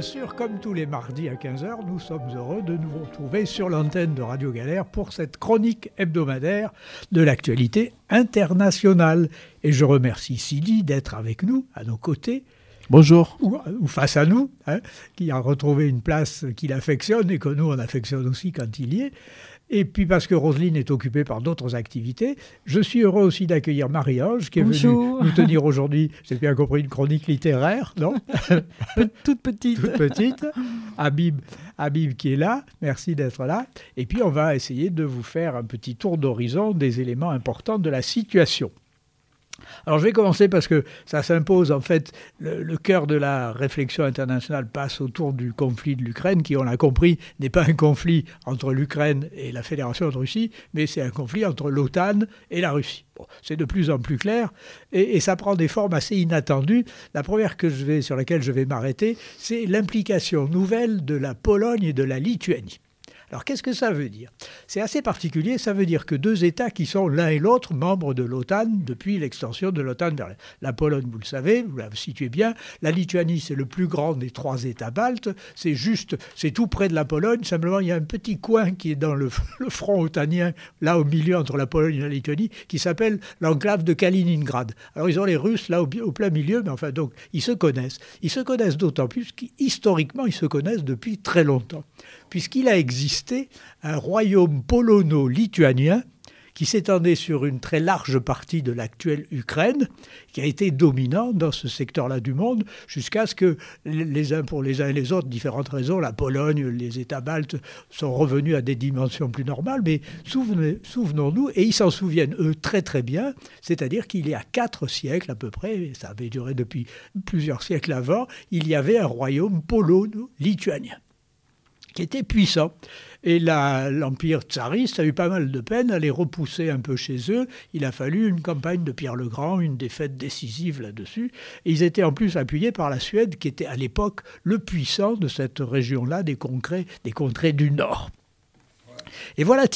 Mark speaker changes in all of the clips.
Speaker 1: sûr, comme tous les mardis à 15 h, nous sommes heureux de nous retrouver sur l'antenne de Radio Galère pour cette chronique hebdomadaire de l'actualité internationale. Et je remercie Sidi d'être avec nous, à nos côtés.
Speaker 2: Bonjour.
Speaker 1: Ou face à nous, qui a retrouvé une place qu'il affectionne et que nous, on affectionne aussi quand il y est. Et puis parce que Roselyne est occupée par d'autres activités, je suis heureux aussi d'accueillir Marie-Ange qui est venue nous tenir aujourd'hui, j'ai bien compris, une chronique littéraire, non?
Speaker 3: Toute petite.
Speaker 1: Toute petite. Habib qui est là, merci d'être là. Et puis on va essayer de vous faire un petit tour d'horizon des éléments importants de la situation. Alors je vais commencer parce que ça s'impose, en fait, le cœur de la réflexion internationale passe autour du conflit de l'Ukraine, qui, on l'a compris, n'est pas un conflit entre l'Ukraine et la Fédération de Russie, mais c'est un conflit entre l'OTAN et la Russie. Bon, c'est de plus en plus clair et ça prend des formes assez inattendues. La première sur laquelle je vais m'arrêter, c'est l'implication nouvelle de la Pologne et de la Lituanie. Alors, qu'est-ce que ça veut dire? C'est assez particulier. Ça veut dire que deux États qui sont l'un et l'autre membres de l'OTAN depuis l'extension de l'OTAN vers la Pologne, vous le savez, vous la situez bien. La Lituanie, c'est le plus grand des trois États baltes. C'est tout près de la Pologne. Simplement, il y a un petit coin qui est dans le front otanien, là au milieu entre la Pologne et la Lituanie, qui s'appelle l'enclave de Kaliningrad. Alors, ils ont les Russes là au plein milieu, mais enfin, donc, ils se connaissent. Ils se connaissent d'autant plus qu'historiquement, ils se connaissent depuis très longtemps, puisqu'il a existé un royaume polono-lituanien qui s'étendait sur une très large partie de l'actuelle Ukraine, qui a été dominant dans ce secteur-là du monde, jusqu'à ce que pour les uns et les autres, différentes raisons, la Pologne, les États baltes sont revenus à des dimensions plus normales, mais souvenons-nous, et ils s'en souviennent eux très très bien, c'est-à-dire qu'il y a 4 siècles à peu près, et ça avait duré depuis plusieurs siècles avant, il y avait un royaume polono-lituanien qui était puissant. Et l'Empire tsariste a eu pas mal de peine à les repousser un peu chez eux. Il a fallu une campagne de Pierre le Grand, une défaite décisive là-dessus. Et ils étaient en plus appuyés par la Suède, qui était à l'époque le puissant de cette région-là, des contrées du Nord. Et voilà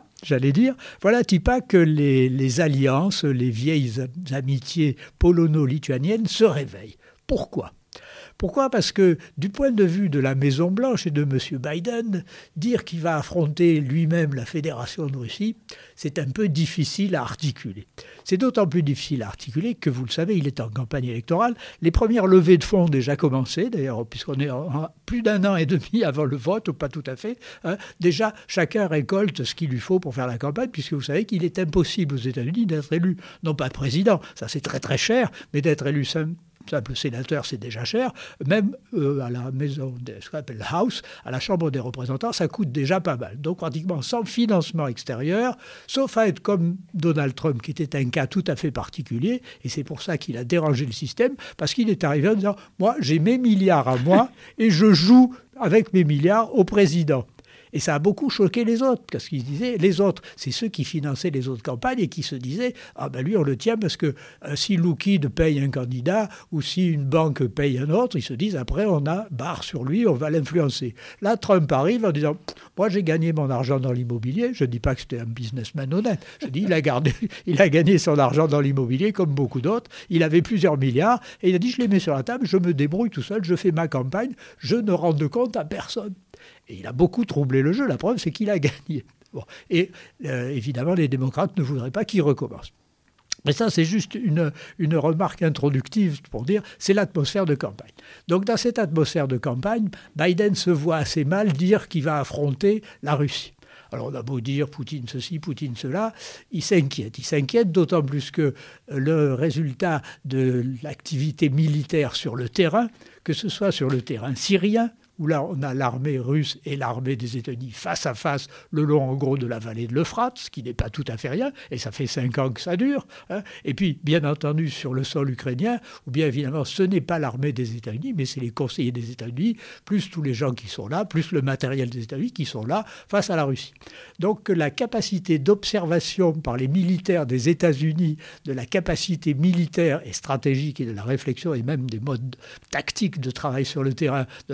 Speaker 1: que les alliances, les vieilles amitiés polono-lituaniennes se réveillent. Pourquoi ? Parce que du point de vue de la Maison-Blanche et de M. Biden, dire qu'il va affronter lui-même la Fédération de Russie, c'est un peu difficile à articuler. C'est d'autant plus difficile à articuler que, vous le savez, il est en campagne électorale. Les premières levées de fonds ont déjà commencé, d'ailleurs, puisqu'on est plus d'1 an et demi avant le vote, ou pas tout à fait. Déjà, chacun récolte ce qu'il lui faut pour faire la campagne, puisque vous savez qu'il est impossible aux États-Unis d'être élu, non pas président, ça c'est très très cher, mais d'être élu simple sénateur, c'est déjà cher. Même à la maison, ce qu'on appelle House, à la Chambre des représentants, ça coûte déjà pas mal. Donc pratiquement sans financement extérieur, sauf à être comme Donald Trump, qui était un cas tout à fait particulier, et c'est pour ça qu'il a dérangé le système, parce qu'il est arrivé en disant « Moi, j'ai mes milliards à moi, et je joue avec mes milliards au président ». Et ça a beaucoup choqué les autres, parce qu'ils se disaient, les autres, c'est ceux qui finançaient les autres campagnes et qui se disaient, ah ben lui on le tient parce que si Lookheed paye un candidat ou si une banque paye un autre, ils se disent après on a barre sur lui, on va l'influencer. Là Trump arrive en disant, moi j'ai gagné mon argent dans l'immobilier, je ne dis pas que c'était un businessman honnête, je dis il a gagné son argent dans l'immobilier comme beaucoup d'autres, il avait plusieurs milliards et il a dit je les mets sur la table, je me débrouille tout seul, je fais ma campagne, je ne rends de compte à personne. Et il a beaucoup troublé le jeu. La preuve, c'est qu'il a gagné. Bon. Et évidemment, les démocrates ne voudraient pas qu'il recommence. Mais ça, c'est juste une remarque introductive pour dire c'est l'atmosphère de campagne. Donc, dans cette atmosphère de campagne, Biden se voit assez mal dire qu'il va affronter la Russie. Alors, on a beau dire Poutine ceci, Poutine cela, il s'inquiète. Il s'inquiète d'autant plus que le résultat de l'activité militaire sur le terrain, que ce soit sur le terrain syrien, où là on a l'armée russe et l'armée des États-Unis face à face le long en gros de la vallée de l'Euphrate, ce qui n'est pas tout à fait rien, et ça fait 5 ans que ça dure. Et puis, bien entendu, sur le sol ukrainien, ou bien évidemment, ce n'est pas l'armée des États-Unis, mais c'est les conseillers des États-Unis, plus tous les gens qui sont là, plus le matériel des États-Unis qui sont là face à la Russie. Donc la capacité d'observation par les militaires des États-Unis, de la capacité militaire et stratégique et de la réflexion et même des modes tactiques de travail sur le terrain de l'armée russe,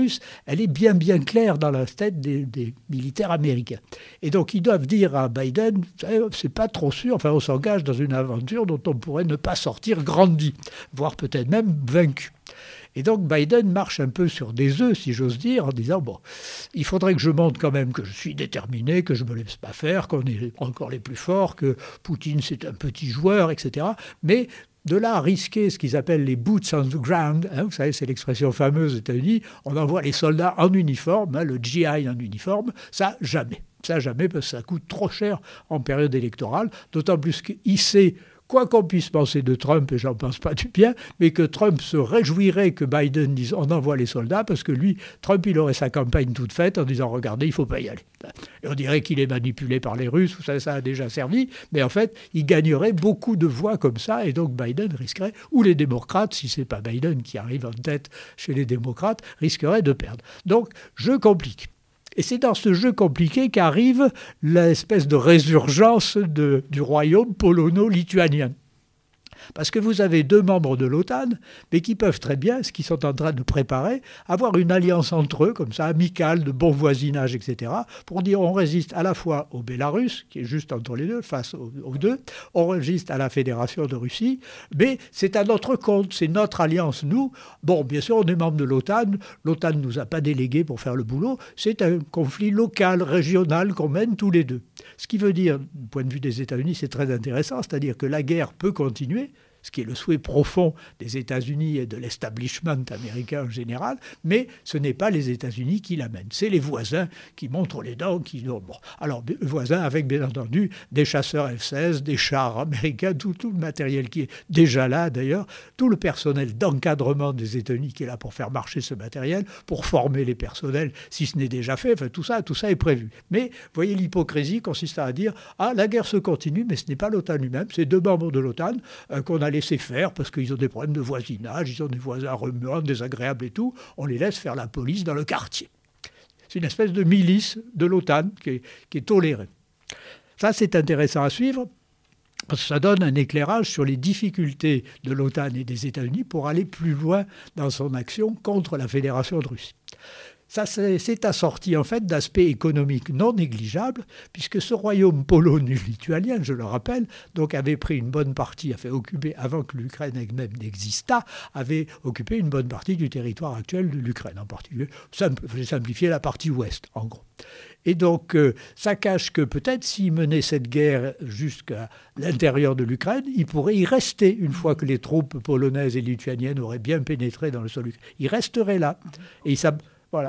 Speaker 1: russe, elle est bien claire dans la tête des militaires américains. Et donc ils doivent dire à Biden, c'est pas trop sûr, enfin on s'engage dans une aventure dont on pourrait ne pas sortir grandi, voire peut-être même vaincu. Et donc Biden marche un peu sur des œufs, si j'ose dire, en disant, bon, il faudrait que je montre quand même que je suis déterminé, que je ne me laisse pas faire, qu'on est encore les plus forts, que Poutine c'est un petit joueur, etc. Mais de là à risquer ce qu'ils appellent les boots on the ground, vous savez, c'est l'expression fameuse aux États-Unis, on envoie les soldats en uniforme, le GI en uniforme, ça jamais. Ça jamais, parce que ça coûte trop cher en période électorale, d'autant plus qu'il sait, quoi qu'on puisse penser de Trump, et j'en pense pas du bien, mais que Trump se réjouirait que Biden dise on envoie les soldats, parce que lui, Trump, il aurait sa campagne toute faite en disant regardez, il ne faut pas y aller. Et on dirait qu'il est manipulé par les Russes, ça a déjà servi, mais en fait, il gagnerait beaucoup de voix comme ça, et donc Biden risquerait, ou les démocrates, si ce n'est pas Biden qui arrive en tête chez les démocrates, risquerait de perdre. Donc, jeu compliqué. Et c'est dans ce jeu compliqué qu'arrive l'espèce de résurgence du royaume polono-lituanien. Parce que vous avez 2 membres de l'OTAN, mais qui peuvent très bien, ce qu'ils sont en train de préparer, avoir une alliance entre eux, comme ça, amicale, de bon voisinage, etc., pour dire on résiste à la fois au Bélarus, qui est juste entre les deux, face aux deux, on résiste à la Fédération de Russie, mais c'est à notre compte, c'est notre alliance, nous. Bon, bien sûr, on est membre de l'OTAN ne nous a pas délégués pour faire le boulot, c'est un conflit local, régional qu'on mène tous les deux. Ce qui veut dire, du point de vue des États-Unis, c'est très intéressant, c'est-à-dire que la guerre peut continuer, ce qui est le souhait profond des États-Unis et de l'establishment américain en général, mais ce n'est pas les États-Unis qui l'amènent. C'est les voisins qui montrent les dents, qui bon. Alors, voisins avec, bien entendu, des chasseurs F-16, des chars américains, tout le matériel qui est déjà là, d'ailleurs, tout le personnel d'encadrement des États-Unis qui est là pour faire marcher ce matériel, pour former les personnels, si ce n'est déjà fait, enfin, tout ça est prévu. Mais, vous voyez, l'hypocrisie consiste à dire « Ah, la guerre se continue, mais ce n'est pas l'OTAN lui-même, c'est 2 membres de l'OTAN qu'on a laisser faire parce qu'ils ont des problèmes de voisinage, ils ont des voisins remuants, désagréables et tout, on les laisse faire la police dans le quartier. » C'est une espèce de milice de l'OTAN qui est tolérée. Ça, c'est intéressant à suivre parce que ça donne un éclairage sur les difficultés de l'OTAN et des États-Unis pour aller plus loin dans son action contre la Fédération de Russie. Ça, c'est assorti en fait d'aspects économiques non négligeables, puisque ce royaume polono-lituanien, je le rappelle, donc avait pris une bonne partie, avait occupé, avant que l'Ukraine elle-même n'existât, avait occupé une bonne partie du territoire actuel de l'Ukraine, en particulier, j'ai simplifié la partie ouest, en gros. Et donc, ça cache que peut-être s'il menait cette guerre jusqu'à l'intérieur de l'Ukraine, il pourrait y rester une fois que les troupes polonaises et lituaniennes auraient bien pénétré dans le sol ukrainien. Il resterait là. Et ça... Voilà.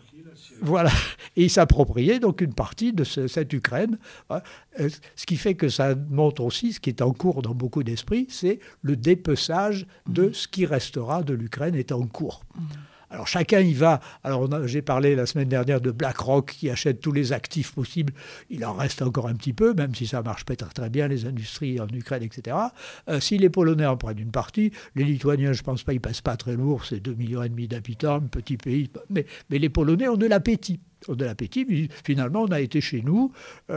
Speaker 1: Voilà. Et il s'appropriait donc une partie de cette Ukraine. Ce qui fait que ça montre aussi, ce qui est en cours dans beaucoup d'esprits, c'est le dépeçage de ce qui restera de l'Ukraine est en cours. Alors chacun y va. Alors j'ai parlé la semaine dernière de BlackRock qui achète tous les actifs possibles. Il en reste encore un petit peu, même si ça marche pas très bien, les industries en Ukraine, etc. Si les Polonais en prennent une partie, les Lituaniens, je pense pas, ils passent pas très lourd, c'est 2,5 millions d'habitants, un petit pays. Mais les Polonais ont de l'appétit. Mais finalement, on a été chez nous.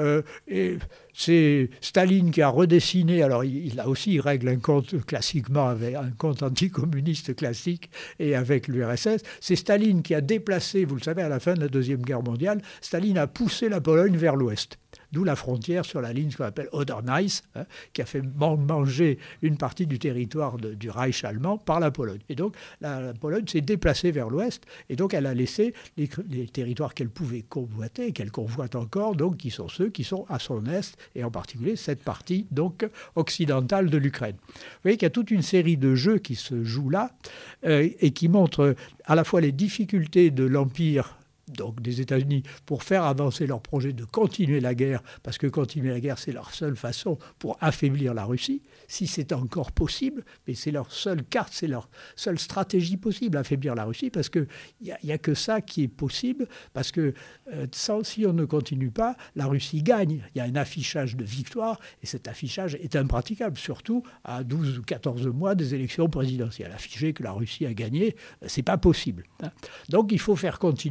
Speaker 1: Et c'est Staline qui a redessiné. Alors, il règle un compte classiquement, avec un compte anticommuniste classique et avec l'URSS. C'est Staline qui a déplacé, vous le savez, à la fin de la Deuxième Guerre mondiale, Staline a poussé la Pologne vers l'ouest. D'où la frontière sur la ligne qu'on appelle Oder-Neisse, qui a fait manger une partie du territoire du Reich allemand par la Pologne. Et donc, la Pologne s'est déplacée vers l'ouest, et donc elle a laissé les territoires qu'elle pouvait convoiter, qu'elle convoite encore, donc qui sont ceux qui sont à son est, et en particulier cette partie donc occidentale de l'Ukraine. Vous voyez qu'il y a toute une série de jeux qui se jouent là, et qui montrent à la fois les difficultés de l'Empire donc des États-Unis, pour faire avancer leur projet de continuer la guerre, parce que continuer la guerre, c'est leur seule façon pour affaiblir la Russie, si c'est encore possible, mais c'est leur seule carte, c'est leur seule stratégie possible, affaiblir la Russie, parce qu'il n'y a que ça qui est possible, parce que si on ne continue pas, la Russie gagne. Il y a un affichage de victoire, et cet affichage est impraticable, surtout à 12 ou 14 mois des élections présidentielles. Afficher que la Russie a gagné, c'est pas possible. Donc il faut faire continuer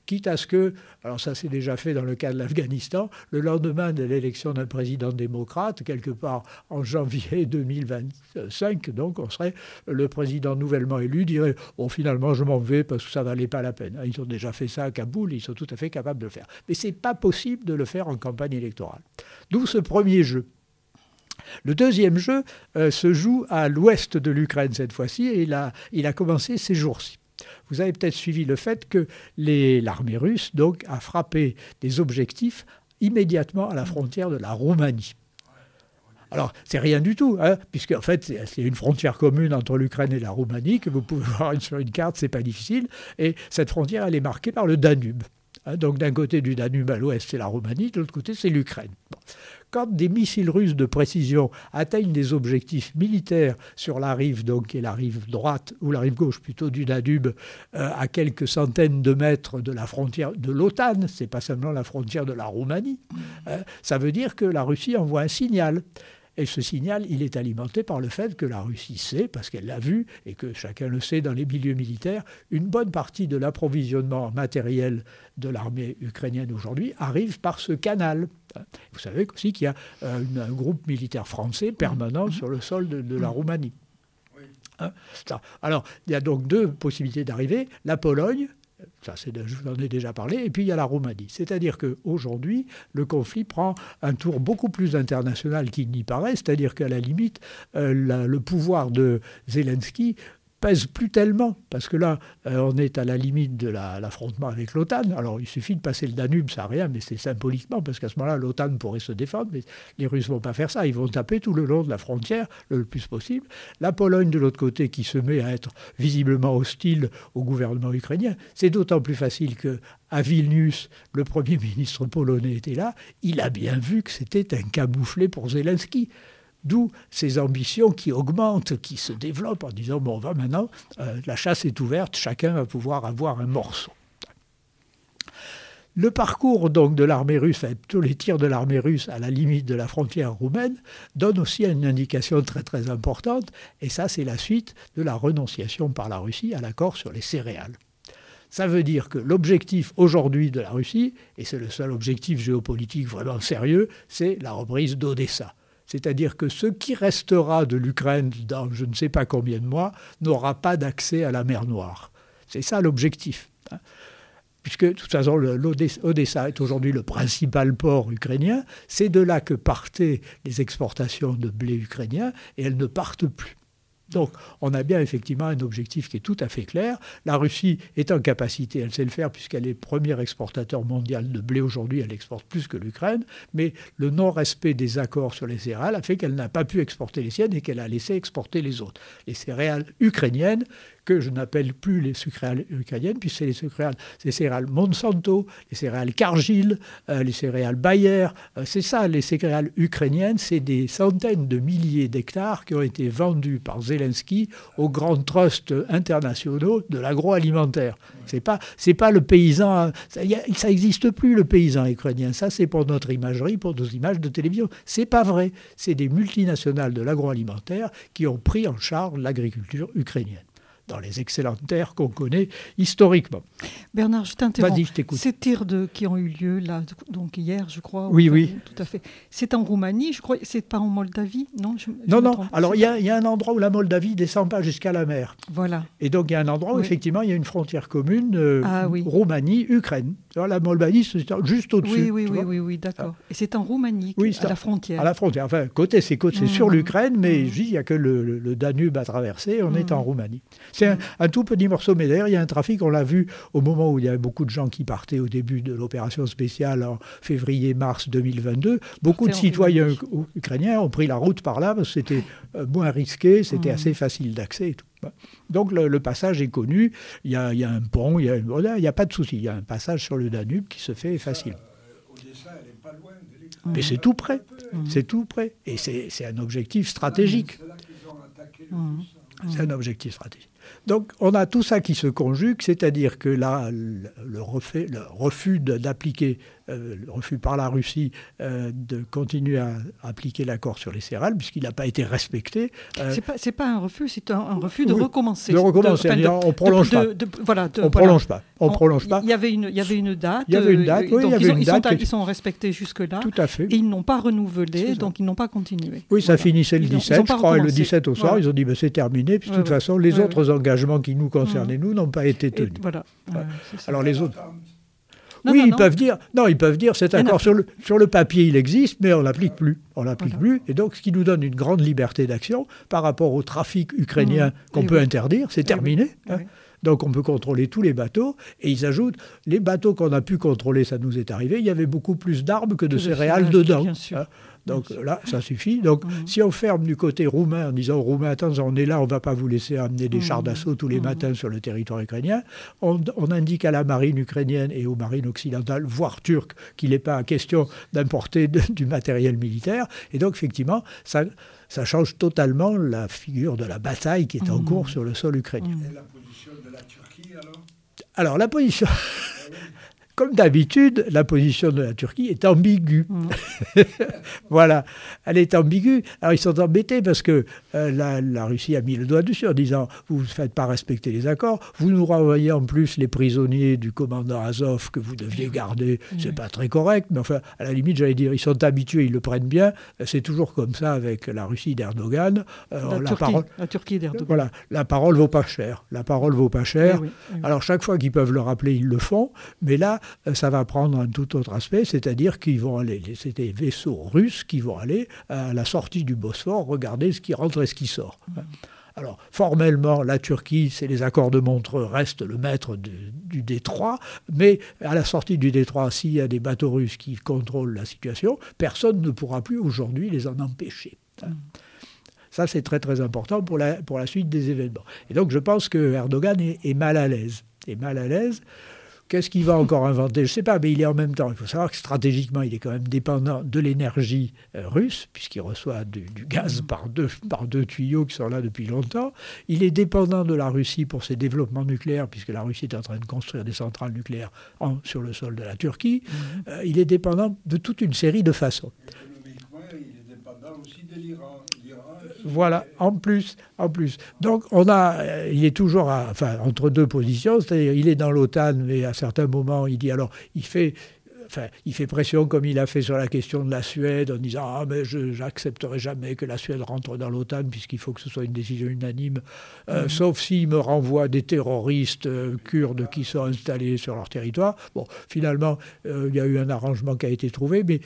Speaker 1: quitte à ce que, alors ça c'est déjà fait dans le cas de l'Afghanistan, le lendemain de l'élection d'un président démocrate, quelque part en janvier 2025, donc on serait, le président nouvellement élu dirait « Oh, finalement, je m'en vais parce que ça ne valait pas la peine. » Ils ont déjà fait ça à Kaboul, ils sont tout à fait capables de le faire. Mais ce n'est pas possible de le faire en campagne électorale. D'où ce premier jeu. Le deuxième jeu se joue à l'ouest de l'Ukraine cette fois-ci et il a commencé ces jours-ci. Vous avez peut-être suivi le fait que l'armée russe donc, a frappé des objectifs immédiatement à la frontière de la Roumanie. Alors, c'est rien du tout, puisque en fait, c'est une frontière commune entre l'Ukraine et la Roumanie, que vous pouvez voir sur une carte, c'est pas difficile, et cette frontière, elle est marquée par le Danube. Donc, d'un côté du Danube à l'ouest, c'est la Roumanie, de l'autre côté, c'est l'Ukraine. Bon. Quand des missiles russes de précision atteignent des objectifs militaires sur la rive, donc, qui est la rive droite, ou la rive gauche plutôt du Danube, à quelques centaines de mètres de la frontière de l'OTAN, c'est pas seulement la frontière de la Roumanie, ça veut dire que la Russie envoie un signal. Et ce signal, il est alimenté par le fait que la Russie sait, parce qu'elle l'a vu, et que chacun le sait dans les milieux militaires, une bonne partie de l'approvisionnement matériel de l'armée ukrainienne aujourd'hui arrive par ce canal. Vous savez aussi qu'il y a un groupe militaire français permanent sur le sol de la Roumanie. Alors, il y a donc deux possibilités d'arriver. La Pologne, je vous en ai déjà parlé, et puis il y a la Roumanie. C'est-à-dire qu'aujourd'hui, le conflit prend un tour beaucoup plus international qu'il n'y paraît, c'est-à-dire qu'à la limite, le pouvoir de Zelensky pèse plus tellement, parce que là, on est à la limite de l'affrontement avec l'OTAN. Alors, il suffit de passer le Danube, ça n'a rien, mais c'est symboliquement, parce qu'à ce moment-là, l'OTAN pourrait se défendre, mais les Russes ne vont pas faire ça. Ils vont taper tout le long de la frontière, le plus possible. La Pologne, de l'autre côté, qui se met à être visiblement hostile au gouvernement ukrainien, c'est d'autant plus facile qu'à Vilnius, le Premier ministre polonais était là. Il a bien vu que c'était un camouflet pour Zelensky. D'où ces ambitions qui augmentent, qui se développent en disant « bon, maintenant, la chasse est ouverte, chacun va pouvoir avoir un morceau ». Le parcours donc de l'armée russe, plutôt les tirs de l'armée russe à la limite de la frontière roumaine, donne aussi une indication très très importante, et ça c'est la suite de la renonciation par la Russie à l'accord sur les céréales. Ça veut dire que l'objectif aujourd'hui de la Russie, et c'est le seul objectif géopolitique vraiment sérieux, c'est la reprise d'Odessa. C'est-à-dire que ce qui restera de l'Ukraine dans je ne sais pas combien de mois n'aura pas d'accès à la mer Noire. C'est ça l'objectif. Puisque, de toute façon, Odessa est aujourd'hui le principal port ukrainien. C'est de là que partaient les exportations de blé ukrainien et elles ne partent plus. Donc, on a bien effectivement un objectif qui est tout à fait clair. La Russie est en capacité, elle sait le faire puisqu'elle est premier exportateur mondial de blé aujourd'hui, elle exporte plus que l'Ukraine, mais le non-respect des accords sur les céréales a fait qu'elle n'a pas pu exporter les siennes et qu'elle a laissé exporter les autres. Les céréales ukrainiennes, que je n'appelle plus les céréales ukrainiennes, puisque c'est les céréales Monsanto, les céréales Cargill, les céréales Bayer. C'est ça, les céréales ukrainiennes, c'est des centaines de milliers d'hectares qui ont été vendus par Zelensky aux grands trusts internationaux de l'agroalimentaire. C'est pas le paysan, ça n'existe plus le paysan ukrainien. Ça, c'est pour notre imagerie, pour nos images de télévision. C'est pas vrai. C'est des multinationales de l'agroalimentaire qui ont pris en charge l'agriculture ukrainienne dans les excellentes terres qu'on connaît historiquement.
Speaker 3: Bernard, je t'interromps.
Speaker 1: Vas-y, je t'écoute.
Speaker 3: Ces tirs qui ont eu lieu là, donc hier, je crois.
Speaker 1: Oui, oui.
Speaker 3: Tout à fait. C'est en Roumanie, je crois. C'est pas en Moldavie, non?
Speaker 1: Non. Alors, il y a un endroit où la Moldavie ne descend pas jusqu'à la mer.
Speaker 3: Voilà.
Speaker 1: Et donc, il y a un endroit où, effectivement, il y a une frontière commune, Roumanie-Ukraine. Alors, la Moldavie, c'est juste au-dessus.
Speaker 3: Oui, d'accord. Et c'est en Roumanie, à la frontière.
Speaker 1: À la frontière. Enfin, c'est sur l'Ukraine, mais il n'y a que le Danube à traverser. On est en Roumanie. C'est un tout petit morceau, mais d'ailleurs, il y a un trafic, on l'a vu au moment où il y avait beaucoup de gens qui partaient au début de l'opération spéciale en février-mars 2022. Beaucoup de citoyens ukrainiens ont pris la route par là parce que c'était moins risqué, c'était assez facile d'accès et tout. Donc le passage est connu, il y a un pont, il n'y a pas de souci, il y a un passage sur le Danube qui se fait facile.
Speaker 2: Odessa, elle n'est pas loin de l'Ukraine.
Speaker 1: Mais c'est tout près, c'est tout près. Et c'est un objectif stratégique.
Speaker 2: C'est là qu'ils ont attaqué le plus.
Speaker 1: C'est un objectif stratégique. Donc on a tout ça qui se conjugue, c'est-à-dire que là, le refus d'appliquer le refus par la Russie de continuer à appliquer l'accord sur les céréales, puisqu'il n'a pas été respecté.
Speaker 3: C'est pas un refus, c'est un refus de recommencer.
Speaker 1: De recommencer, on ne prolonge pas. On prolonge pas. On prolonge pas.
Speaker 3: Il y avait une date.
Speaker 1: Il y avait une date, oui,
Speaker 3: Ils sont respectés jusque-là.
Speaker 1: Tout à fait.
Speaker 3: Et ils n'ont pas renouvelé, donc ils n'ont pas continué.
Speaker 1: Oui, ça finissait le 17, je crois, et le 17 au soir, ils ont dit c'est terminé, puis de toute façon, les autres engagements qui nous concernaient, nous, n'ont pas été tenus. Alors les autres... Ils peuvent dire cet accord sur le papier, il existe, mais on l'applique plus. Et donc, ce qui nous donne une grande liberté d'action par rapport au trafic ukrainien qu'on peut interdire, c'est terminé. Donc, on peut contrôler tous les bateaux. Et ils ajoutent, les bateaux qu'on a pu contrôler, ça nous est arrivé, il y avait beaucoup plus d'armes que de céréales dedans.
Speaker 3: Bien sûr.
Speaker 1: Donc là, ça suffit. Donc si on ferme du côté roumain en disant aux Roumains, attention, on est là, on ne va pas vous laisser amener des chars d'assaut tous les matins sur le territoire ukrainien, on indique à la marine ukrainienne et aux marines occidentales, voire turques, qu'il n'est pas question d'importer du matériel militaire. Et donc effectivement, ça change totalement la figure de la bataille qui est en cours sur le sol ukrainien.
Speaker 2: Et la position de la Turquie alors ?
Speaker 1: Alors la position... Comme d'habitude, la position de la Turquie est ambiguë. Voilà, elle est ambiguë. Alors ils sont embêtés parce que la Russie a mis le doigt dessus en disant « vous ne faites pas respecter les accords, vous nous renvoyez en plus les prisonniers du commandant Azov que vous deviez garder, c'est pas très correct, mais enfin, à la limite, j'allais dire, ils sont habitués, ils le prennent bien, c'est toujours comme ça avec la Russie d'Erdogan.
Speaker 3: La Turquie d'Erdogan.
Speaker 1: Voilà, la parole vaut pas cher.
Speaker 3: Oui.
Speaker 1: Alors chaque fois qu'ils peuvent le rappeler, ils le font, mais là, ça va prendre un tout autre aspect, c'est-à-dire qu'ils vont aller, c'est des vaisseaux russes qui vont aller à la sortie du Bosphore, regarder ce qui rentre et ce qui sort. Alors, formellement, la Turquie, c'est les accords de Montreux, reste le maître du détroit, mais à la sortie du détroit, s'il y a des bateaux russes qui contrôlent la situation, personne ne pourra plus aujourd'hui les en empêcher. Ça, c'est très très important pour la suite des événements. Et donc, je pense que Erdogan est mal à l'aise. Qu'est-ce qu'il va encore inventer? Je ne sais pas, mais il est en même temps. Il faut savoir que stratégiquement, il est quand même dépendant de l'énergie russe, puisqu'il reçoit du gaz par deux tuyaux qui sont là depuis longtemps. Il est dépendant de la Russie pour ses développements nucléaires, puisque la Russie est en train de construire des centrales nucléaires sur le sol de la Turquie. Il est dépendant de toute une série de façons.
Speaker 2: Économiquement, il est dépendant aussi de l'Iran.
Speaker 1: Voilà, en plus. Donc, il est toujours entre deux positions, c'est-à-dire il est dans l'OTAN, mais à certains moments, il dit alors, il fait pression comme il a fait sur la question de la Suède en disant « Ah, mais je n'accepterai jamais que la Suède rentre dans l'OTAN puisqu'il faut que ce soit une décision unanime, sauf s'il me renvoie des terroristes kurdes qui sont installés sur leur territoire. » Bon, finalement, il y a eu un arrangement qui a été trouvé, mais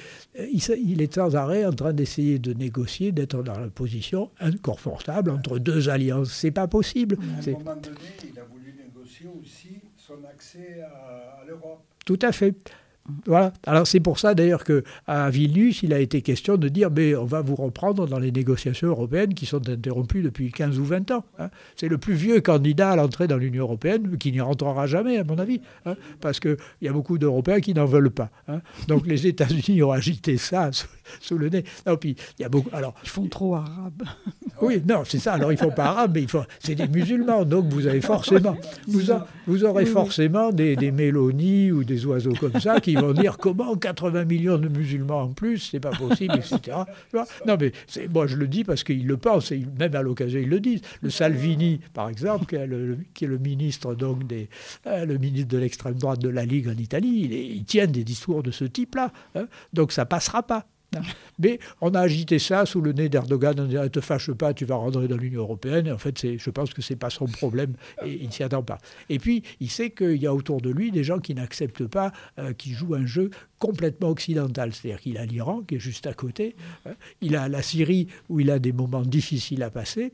Speaker 1: il est sans arrêt en train d'essayer de négocier, d'être dans la position inconfortable entre deux alliances. C'est pas possible.
Speaker 2: À un moment donné, il a voulu négocier aussi son accès à l'Europe.
Speaker 1: Tout à fait. Voilà. Alors c'est pour ça d'ailleurs qu'à Vilnius, il a été question de dire mais on va vous reprendre dans les négociations européennes qui sont interrompues depuis 15 ou 20 ans. C'est le plus vieux candidat à l'entrée dans l'Union européenne qui n'y rentrera jamais à mon avis, parce qu'il y a beaucoup d'Européens qui n'en veulent pas. Donc les États-Unis ont agité ça sous le nez. Non, puis, il y a beaucoup, alors,
Speaker 3: ils font trop arabe.
Speaker 1: Oui, non, c'est ça. Alors ils ne font pas arabe, mais c'est des musulmans. Donc vous avez forcément, vous aurez forcément des mélonies ou des oiseaux comme ça qui vont dire comment 80 millions de musulmans en plus, c'est pas possible, etc. Non, mais moi je le dis parce qu'ils le pensent, et même à l'occasion ils le disent. Le Salvini, par exemple, qui est le ministre donc le ministre de l'extrême droite de la Ligue en Italie, il tient des discours de ce type-là. Donc ça passera pas. Mais on a agité ça sous le nez d'Erdogan en disant « Ne te fâche pas, tu vas rentrer dans l'Union européenne ». Et en fait, je pense que ce n'est pas son problème et il ne s'y attend pas. Et puis, il sait qu'il y a autour de lui des gens qui n'acceptent pas, qui jouent un jeu complètement occidental. C'est-à-dire qu'il a l'Iran qui est juste à côté, il a la Syrie où il a des moments difficiles à passer.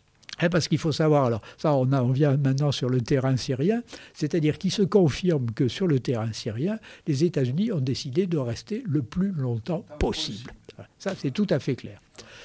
Speaker 1: Parce qu'il faut savoir, alors ça on vient maintenant sur le terrain syrien, c'est-à-dire qu'il se confirme que sur le terrain syrien, les États-Unis ont décidé de rester le plus longtemps possible. Ça c'est tout à fait clair.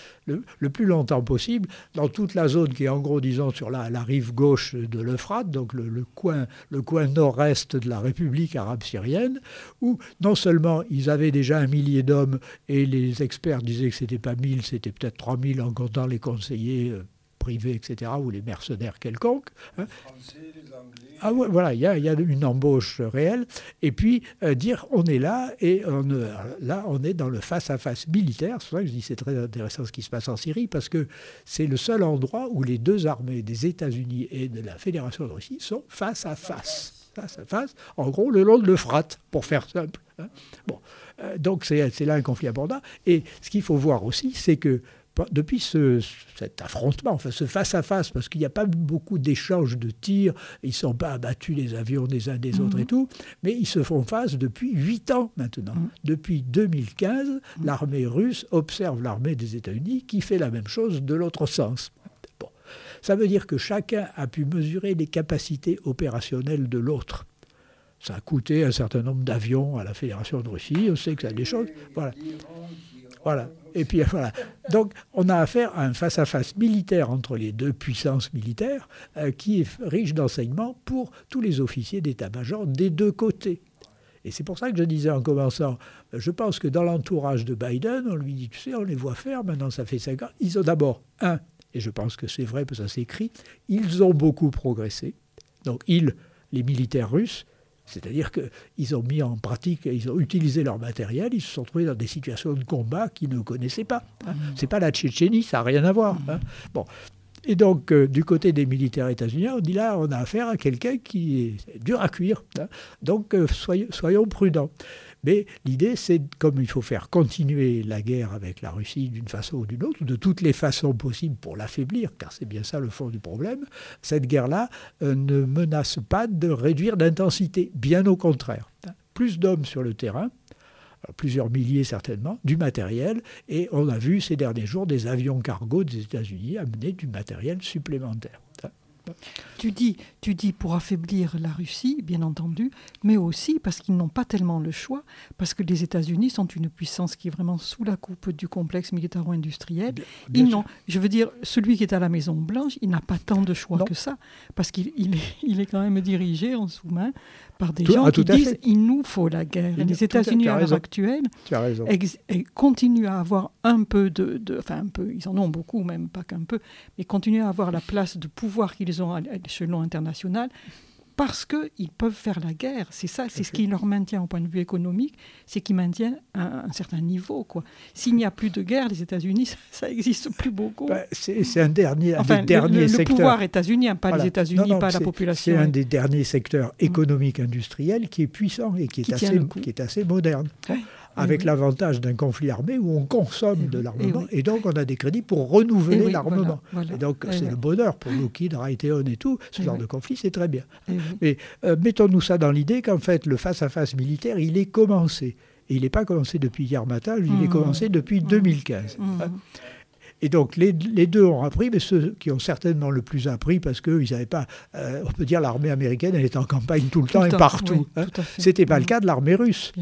Speaker 1: Le plus longtemps possible, dans toute la zone qui est en gros, disons, sur la rive gauche de l'Euphrate, donc le coin nord-est de la République arabe syrienne, où non seulement ils avaient déjà 1 millier d'hommes, et les experts disaient que c'était pas 1000, c'était peut-être 3000 en comptant les conseillers privés, etc., ou les mercenaires quelconques.
Speaker 2: Les Français, les Anglais.
Speaker 1: Ah ouais, voilà, il y a une embauche réelle. Et puis, dire on est là, et là, on est dans le face-à-face militaire. C'est pour ça que je dis c'est très intéressant ce qui se passe en Syrie, parce que c'est le seul endroit où les deux armées des États-Unis et de la Fédération de Russie sont face à face. Face à face, en gros, le long de l'Euphrate, pour faire simple. Hein. Bon. Donc, c'est là un conflit abordant. Et ce qu'il faut voir aussi, c'est que depuis cet affrontement, enfin ce face-à-face, parce qu'il n'y a pas beaucoup d'échanges de tirs, ils ne sont pas abattus les avions des uns des autres et tout, mais ils se font face depuis 8 ans maintenant. Depuis 2015, l'armée russe observe l'armée des États-Unis qui fait la même chose de l'autre sens. Bon. Ça veut dire que chacun a pu mesurer les capacités opérationnelles de l'autre. Ça a coûté un certain nombre d'avions à la Fédération de Russie, on sait que ça a des choses. Voilà. Et puis voilà. Donc on a affaire à un face-à-face militaire entre les deux puissances militaires qui est riche d'enseignements pour tous les officiers d'état-major des deux côtés. Et c'est pour ça que je disais en commençant, je pense que dans l'entourage de Biden, on lui dit, tu sais, on les voit faire, maintenant ça fait 5 ans, ils ont d'abord, et je pense que c'est vrai, parce que ça s'écrit, ils ont beaucoup progressé. Donc les militaires russes, c'est-à-dire qu'ils ont mis en pratique, ils ont utilisé leur matériel, ils se sont trouvés dans des situations de combat qu'ils ne connaissaient pas. Hein. Ce n'est pas la Tchétchénie, ça n'a rien à voir. Hein. Bon. Et donc, du côté des militaires états-uniens, on dit là, on a affaire à quelqu'un qui est dur à cuire. Hein. Donc, soyons prudents. Mais l'idée, c'est comme il faut faire continuer la guerre avec la Russie d'une façon ou d'une autre, ou de toutes les façons possibles pour l'affaiblir, car c'est bien ça le fond du problème, cette guerre-là ne menace pas de réduire d'intensité, bien au contraire. Plus d'hommes sur le terrain, plusieurs milliers certainement, du matériel, et on a vu ces derniers jours des avions cargo des États-Unis amener du matériel supplémentaire.
Speaker 3: Tu dis pour affaiblir la Russie, bien entendu, mais aussi parce qu'ils n'ont pas tellement le choix, parce que les États-Unis sont une puissance qui est vraiment sous la coupe du complexe militaro-industriel. Je veux dire, celui qui est à la Maison-Blanche, il n'a pas tant de choix que ça, parce qu'il est quand même dirigé en sous-main par des gens qui disent « il nous faut la guerre ». Les États-Unis, à l'heure actuelle, continuent à avoir un peu enfin un peu, ils en ont beaucoup, même pas qu'un peu, mais continuent à avoir la place de pouvoir qu'ils ont à l'échelon international parce qu'ils peuvent faire la guerre. C'est ça, c'est ce qui leur maintient au point de vue économique, c'est qu'ils maintiennent un certain niveau, quoi. S'il n'y a plus de guerre, les États-Unis, ça n'existe plus beaucoup.
Speaker 1: C'est un des derniers
Speaker 3: le
Speaker 1: secteurs.
Speaker 3: Le pouvoir états-unien, pas les États-Unis, pas la population.
Speaker 1: C'est un des derniers secteurs économiques industriels qui est puissant et qui est assez moderne. Ouais. Avec l'avantage d'un conflit armé où on consomme de l'armement et donc on a des crédits pour renouveler l'armement. Voilà. Et donc c'est le bonheur pour Lockheed, Raytheon et tout. Ce genre de conflit, c'est très bien. Mais mettons-nous ça dans l'idée qu'en fait, le face-à-face militaire, il est commencé. Et il n'est pas commencé depuis hier matin, il est commencé depuis 2015. Et donc les deux ont appris, mais ceux qui ont certainement le plus appris, parce qu'ils n'avaient pas, on peut dire l'armée américaine, elle était en campagne tout le temps et partout. Ce n'était pas le cas de l'armée russe.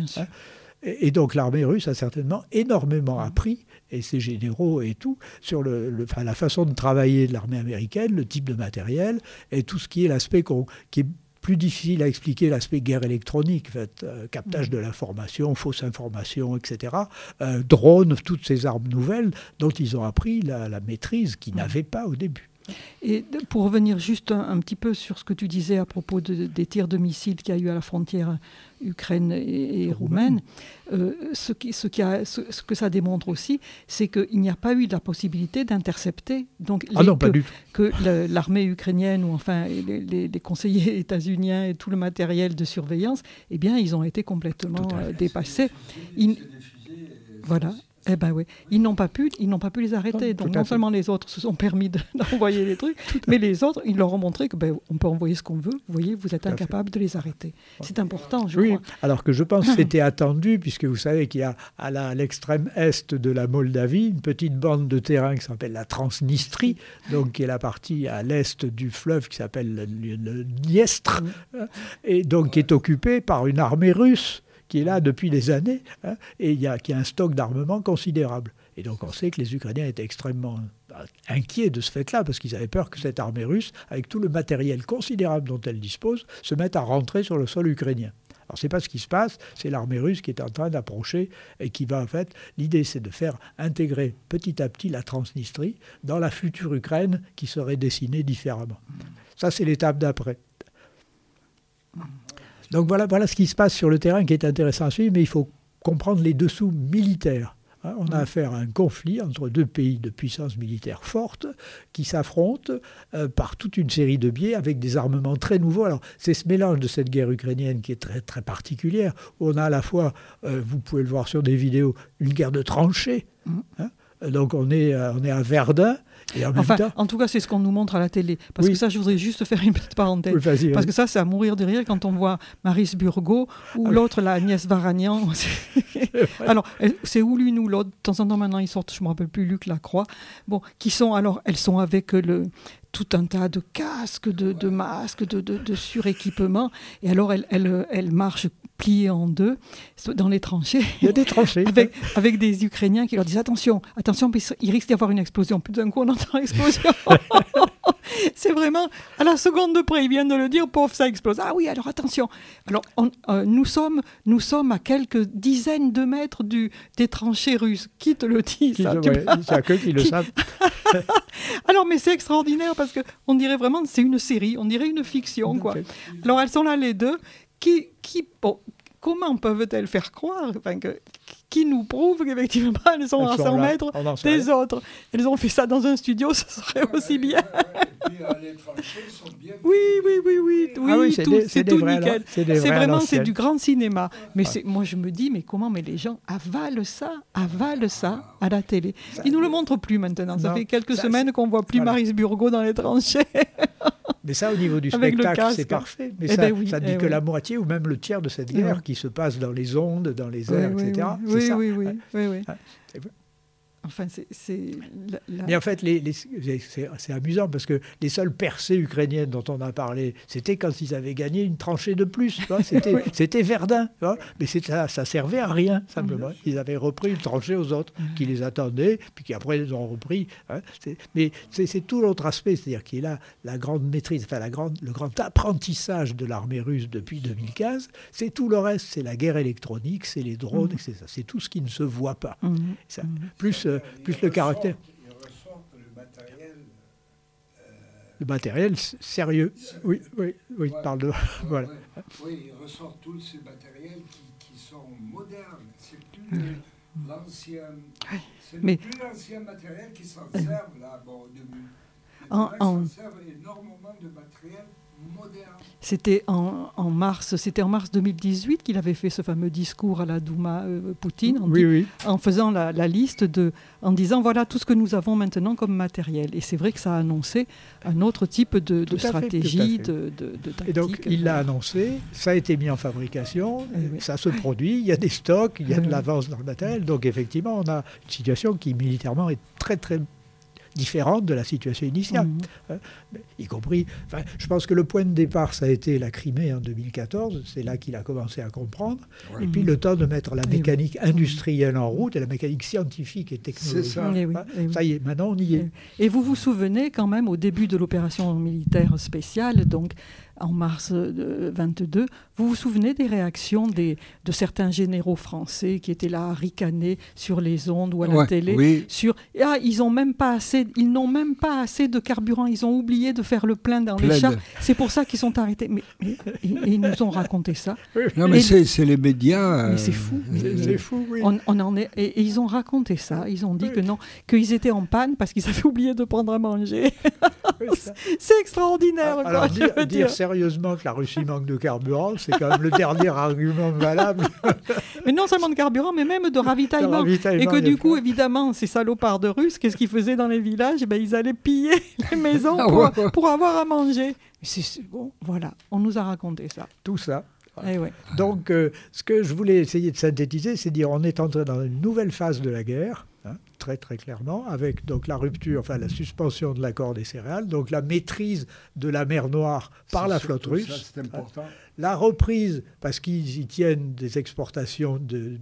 Speaker 1: Et donc l'armée russe a certainement énormément appris, et ses généraux et tout, sur la façon de travailler de l'armée américaine, le type de matériel, et tout ce qui est l'aspect qui est plus difficile à expliquer, l'aspect guerre électronique, en fait, captage de l'information, fausse information, etc. Drones, toutes ces armes nouvelles dont ils ont appris la maîtrise qu'ils n'avaient pas au début.
Speaker 3: Et pour revenir juste un petit peu sur ce que tu disais à propos des tirs de missiles qu'il y a eu à la frontière Ukraine et roumaine, ce que ça démontre aussi, c'est qu'il n'y a pas eu la possibilité d'intercepter que l'armée ukrainienne ou enfin les conseillers états-uniens et tout le matériel de surveillance, eh bien, ils ont été complètement dépassés. Voilà. Eh ben oui, ils n'ont pas pu les arrêter. Donc non seulement les autres se sont permis d'envoyer des trucs, mais les autres, ils leur ont montré que on peut envoyer ce qu'on veut. Vous voyez, vous êtes incapable de les arrêter. C'est important, je crois.
Speaker 1: Alors que je pense que c'était attendu, puisque vous savez qu'il y a à l'extrême est de la Moldavie une petite bande de terrain qui s'appelle la Transnistrie, donc qui est la partie à l'est du fleuve qui s'appelle le Dniestre, et donc qui est occupée par une armée russe qui est là depuis des années, et qui a un stock d'armement considérable. Et donc on sait que les Ukrainiens étaient extrêmement inquiets de ce fait-là, parce qu'ils avaient peur que cette armée russe, avec tout le matériel considérable dont elle dispose, se mette à rentrer sur le sol ukrainien. Alors ce n'est pas ce qui se passe, c'est l'armée russe qui est en train d'approcher et qui va en fait... L'idée c'est de faire intégrer petit à petit la Transnistrie dans la future Ukraine qui serait dessinée différemment. Ça c'est l'étape d'après. Donc voilà ce qui se passe sur le terrain qui est intéressant à suivre, mais il faut comprendre les dessous militaires. On a affaire à un conflit entre deux pays de puissance militaire forte qui s'affrontent par toute une série de biais avec des armements très nouveaux. Alors c'est ce mélange de cette guerre ukrainienne qui est très, très particulière, où on a à la fois, vous pouvez le voir sur des vidéos, une guerre de tranchées. Donc on est à Verdun. Et en même temps...
Speaker 3: En tout cas, c'est ce qu'on nous montre à la télé. Parce que ça, je voudrais juste faire une petite parenthèse.
Speaker 1: Oui,
Speaker 3: parce que ça, c'est à mourir de rire quand on voit Maryse Burgot ou l'autre, la Agnès Varagnan. Alors, c'est ou l'une ou l'autre. De temps en temps, maintenant, ils sortent, je ne me rappelle plus, Luc Lacroix. Bon, qui sont, alors, elles sont avec tout un tas de casques, de masques, de suréquipements. Et alors, elles marchent pliées en deux dans les tranchées.
Speaker 1: Il y a des tranchées.
Speaker 3: avec des Ukrainiens qui leur disent attention, il risque d'y avoir une explosion. Puis d'un coup, on entend l'explosion. C'est vraiment, à la seconde de près, ils viennent de le dire, pof, ça explose. Ah oui, alors attention. Alors, nous sommes à quelques dizaines de mètres des tranchées russes. Qui te le dit, ça?
Speaker 1: Il n'y a que qui le savent.
Speaker 3: Alors, mais c'est extraordinaire parce qu'on dirait vraiment que c'est une série, on dirait une fiction, quoi. Alors, elles sont là, les deux, comment peuvent-elles faire croire qui nous prouve qu'effectivement elles sont à 100 mètres des autres. Elles ont fait ça dans un studio, ce serait aussi bien.
Speaker 2: Et puis les tranchées sont bien.
Speaker 3: Oui,
Speaker 1: c'est
Speaker 3: tout
Speaker 1: vrais,
Speaker 3: nickel.
Speaker 1: C'est vraiment
Speaker 3: du grand cinéma. Mais moi je me dis, mais comment les gens avalent ça à la télé. Ils nous le montrent plus maintenant. Ça fait quelques semaines qu'on voit plus Maryse Burgot dans les tranchées.
Speaker 1: Mais ça, au niveau du spectacle, c'est parfait. Mais ça dit que la moitié ou même le tiers de cette guerre qui se passe dans les ondes, dans les airs, etc.
Speaker 3: Oui. Enfin,
Speaker 1: Mais en fait, c'est amusant parce que les seules percées ukrainiennes dont on a parlé, c'était quand ils avaient gagné une tranchée de plus. C'était Verdun. Mais ça servait à rien, simplement. Ils avaient repris une tranchée aux autres qui les attendaient, puis qui après les ont repris. Mais c'est tout l'autre aspect, c'est-à-dire qu'il y a la grande maîtrise, le grand apprentissage de l'armée russe depuis 2015. C'est tout le reste, c'est la guerre électronique, c'est les drones, c'est tout ce qui ne se voit pas. Ça, plus le caractère.
Speaker 2: Ils ressortent
Speaker 1: le matériel sérieux. Oui, parle de... voilà.
Speaker 2: Oui, ils ressortent tous ces matériels qui sont modernes. C'est plus l'ancien... C'est plus l'ancien matériel qui s'en servent là, au début. Ils s'en servent énormément de matériel moderne.
Speaker 3: C'était en mars 2018 qu'il avait fait ce fameux discours à la Douma Poutine en faisant la liste en disant voilà tout ce que nous avons maintenant comme matériel. Et c'est vrai que ça a annoncé un autre type de stratégie, de tactique.
Speaker 1: Et donc il l'a annoncé, ça a été mis en fabrication, ça se produit, il y a des stocks, il y a de l'avance dans le matériel. Donc effectivement on a une situation qui militairement est très très différente de la situation initiale, y compris. Je pense que le point de départ, ça a été la Crimée en 2014. C'est là qu'il a commencé à comprendre. Et puis le temps de mettre la mécanique industrielle en route et la mécanique scientifique et technologique.
Speaker 2: C'est ça.
Speaker 1: Ça y est, maintenant on y est.
Speaker 3: Et vous vous souvenez quand même au début de l'opération militaire spéciale, donc en mars 22, vous vous souvenez des réactions de certains généraux français qui étaient là à ricaner sur les ondes ou à la télé ils n'ont même pas assez de carburant, ils ont oublié de faire le plein dans les chars, c'est pour ça qu'ils sont arrêtés. Mais ils nous ont raconté ça.
Speaker 4: Non mais c'est les médias.
Speaker 3: Mais c'est fou.
Speaker 1: C'est fou, oui.
Speaker 3: On en est, et ils ont raconté ça, ils ont dit que non, qu'ils étaient en panne parce qu'ils avaient oublié de prendre à manger. C'est extraordinaire.
Speaker 1: Alors dire sérieusement que la Russie manque de carburant, c'est quand même le dernier argument valable.
Speaker 3: Mais non seulement de carburant, mais même de ravitaillement. Et que du coup, évidemment, ces salopards de Russes, qu'est-ce qu'ils faisaient dans les villages? Ils allaient piller les maisons pour avoir à manger. Bon, voilà, on nous a raconté ça.
Speaker 1: Tout ça.
Speaker 3: Ouais.
Speaker 1: Donc, ce que je voulais essayer de synthétiser, c'est dire on est entré dans une nouvelle phase de la guerre, très très clairement, avec donc la rupture, la suspension de l'accord des céréales, donc la maîtrise de la mer Noire par la flotte russe.
Speaker 2: Ça, c'est important.
Speaker 1: La reprise, parce qu'ils y tiennent des exportations de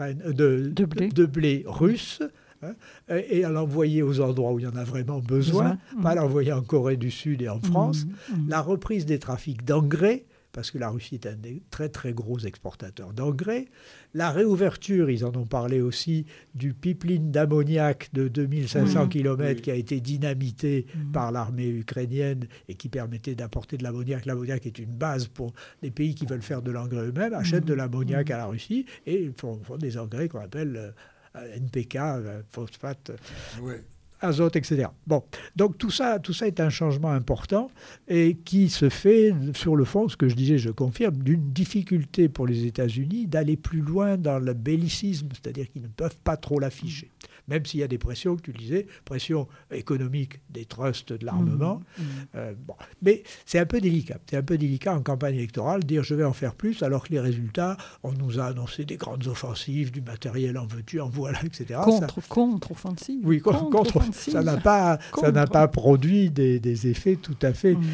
Speaker 1: blé russe, et à l'envoyer aux endroits où il y en a vraiment besoin, pas à l'envoyer en Corée du Sud et en France. La reprise des trafics d'engrais, parce que la Russie est un des très très gros exportateurs d'engrais. La réouverture, ils en ont parlé aussi, du pipeline d'ammoniac de 2500 km qui a été dynamité par l'armée ukrainienne et qui permettait d'apporter de l'ammoniac. L'ammoniac est une base pour les pays qui veulent faire de l'engrais eux-mêmes, achètent de l'ammoniac à la Russie et font des engrais qu'on appelle NPK, phosphate, azote, etc. Bon, donc tout ça est un changement important et qui se fait, sur le fond, ce que je disais, je confirme, d'une difficulté pour les États-Unis d'aller plus loin dans le bellicisme, c'est-à-dire qu'ils ne peuvent pas trop l'afficher. Même s'il y a des pressions, que tu disais, pressions économiques des trusts de l'armement. Bon. Mais c'est un peu délicat. C'est un peu délicat en campagne électorale de dire je vais en faire plus, alors que les résultats, on nous a annoncé des grandes offensives, du matériel en veux-tu, en voilà, etc.
Speaker 3: Contre-offensive.
Speaker 1: Oui, ça n'a pas produit des effets tout à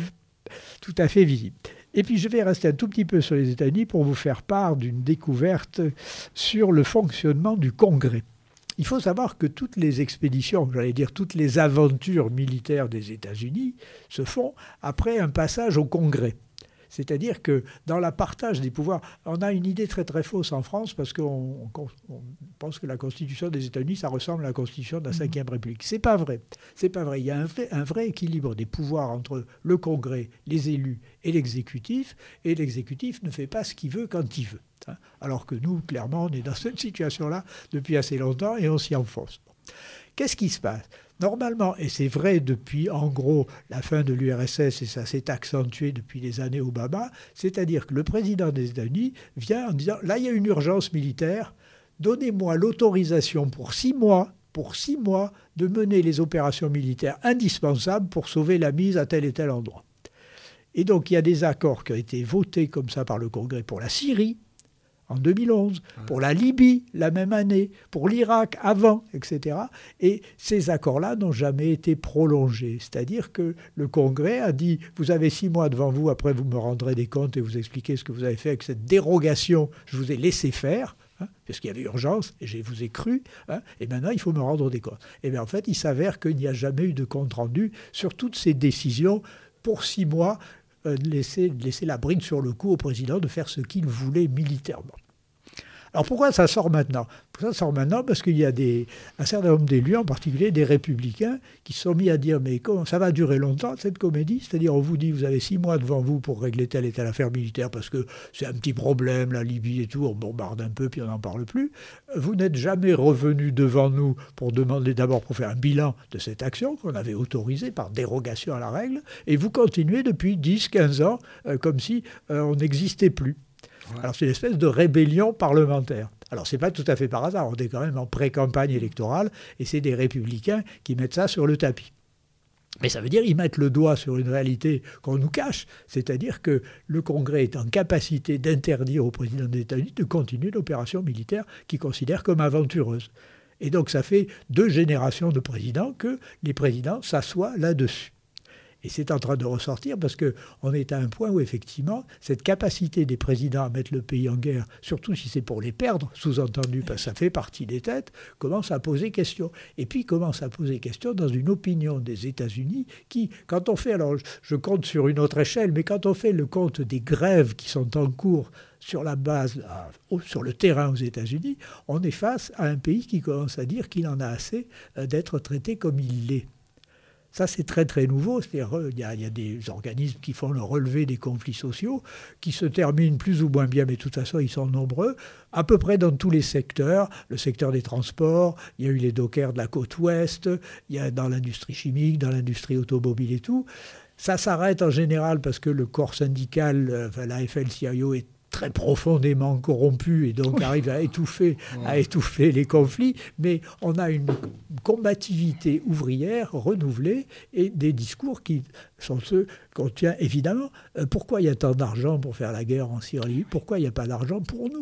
Speaker 1: fait visibles. Et puis je vais rester un tout petit peu sur les États-Unis pour vous faire part d'une découverte sur le fonctionnement du Congrès. Il faut savoir que toutes les expéditions, j'allais dire toutes les aventures militaires des États-Unis se font après un passage au Congrès. C'est-à-dire que dans la partage des pouvoirs, on a une idée très très fausse en France parce qu'on pense que la Constitution des États-Unis, ça ressemble à la Constitution de la Ve République. C'est pas vrai. C'est pas vrai. Il y a un vrai équilibre des pouvoirs entre le Congrès, les élus et l'exécutif ne fait pas ce qu'il veut quand il veut. Alors que nous, clairement, on est dans cette situation-là depuis assez longtemps et on s'y enfonce. Qu'est-ce qui se passe ? Normalement, et c'est vrai depuis en gros la fin de l'URSS, et ça s'est accentué depuis les années Obama, c'est-à-dire que le président des États-Unis vient en disant « là, il y a une urgence militaire, donnez-moi l'autorisation pour 6 mois, de mener les opérations militaires indispensables pour sauver la mise à tel et tel endroit ». Et donc, il y a des accords qui ont été votés comme ça par le Congrès pour la Syrie, en 2011, pour la Libye, la même année, pour l'Irak, avant, etc. Et ces accords-là n'ont jamais été prolongés. C'est-à-dire que le Congrès a dit « vous avez 6 mois devant vous, après vous me rendrez des comptes et vous expliquez ce que vous avez fait avec cette dérogation, je vous ai laissé faire ». Parce qu'il y avait urgence, et je vous ai cru, et maintenant il faut me rendre des comptes. Et bien en fait, il s'avère qu'il n'y a jamais eu de compte rendu sur toutes ces décisions pour 6 mois, laisser la bride sur le cou au président de faire ce qu'il voulait militairement. Alors pourquoi ça sort maintenant ? Ça sort maintenant parce qu'il y a un certain nombre d'élus, en particulier des républicains, qui se sont mis à dire « mais comment ça va durer longtemps cette comédie ?» C'est-à-dire on vous dit « vous avez 6 mois devant vous pour régler telle et telle affaire militaire parce que c'est un petit problème, la Libye et tout, on bombarde un peu puis on n'en parle plus. Vous n'êtes jamais revenu devant nous pour demander d'abord pour faire un bilan de cette action qu'on avait autorisée par dérogation à la règle et vous continuez depuis 10-15 ans comme si on n'existait plus. » Alors c'est une espèce de rébellion parlementaire. Alors c'est pas tout à fait par hasard, on est quand même en pré-campagne électorale et c'est des républicains qui mettent ça sur le tapis. Mais ça veut dire qu'ils mettent le doigt sur une réalité qu'on nous cache, c'est-à-dire que le Congrès est en capacité d'interdire au président des États-Unis de continuer l'opération militaire qu'il considère comme aventureuse. Et donc ça fait 2 générations de présidents que les présidents s'assoient là-dessus. Et c'est en train de ressortir parce qu'on est à un point où, effectivement, cette capacité des présidents à mettre le pays en guerre, surtout si c'est pour les perdre, sous-entendu, parce que ça fait partie des têtes, commence à poser question. Et puis commence à poser question dans une opinion des États-Unis qui, quand on fait, alors je compte sur une autre échelle, mais quand on fait le compte des grèves qui sont en cours sur la base, sur le terrain aux États-Unis, on est face à un pays qui commence à dire qu'il en a assez d'être traité comme il l'est. Ça, c'est très, très nouveau. C'est-à-dire, il y a des organismes qui font le relevé des conflits sociaux, qui se terminent plus ou moins bien, mais de toute façon, ils sont nombreux, à peu près dans tous les secteurs. Le secteur des transports, il y a eu les dockers de la côte ouest, il y a dans l'industrie chimique, dans l'industrie automobile et tout. Ça s'arrête en général parce que le corps syndical, la AFL-CIO, est très profondément corrompu et donc arrive à étouffer les conflits, mais on a une combativité ouvrière renouvelée et des discours qui sont ceux qu'on tient évidemment. Pourquoi il y a tant d'argent pour faire la guerre en Syrie ? Pourquoi il n'y a pas d'argent pour nous ?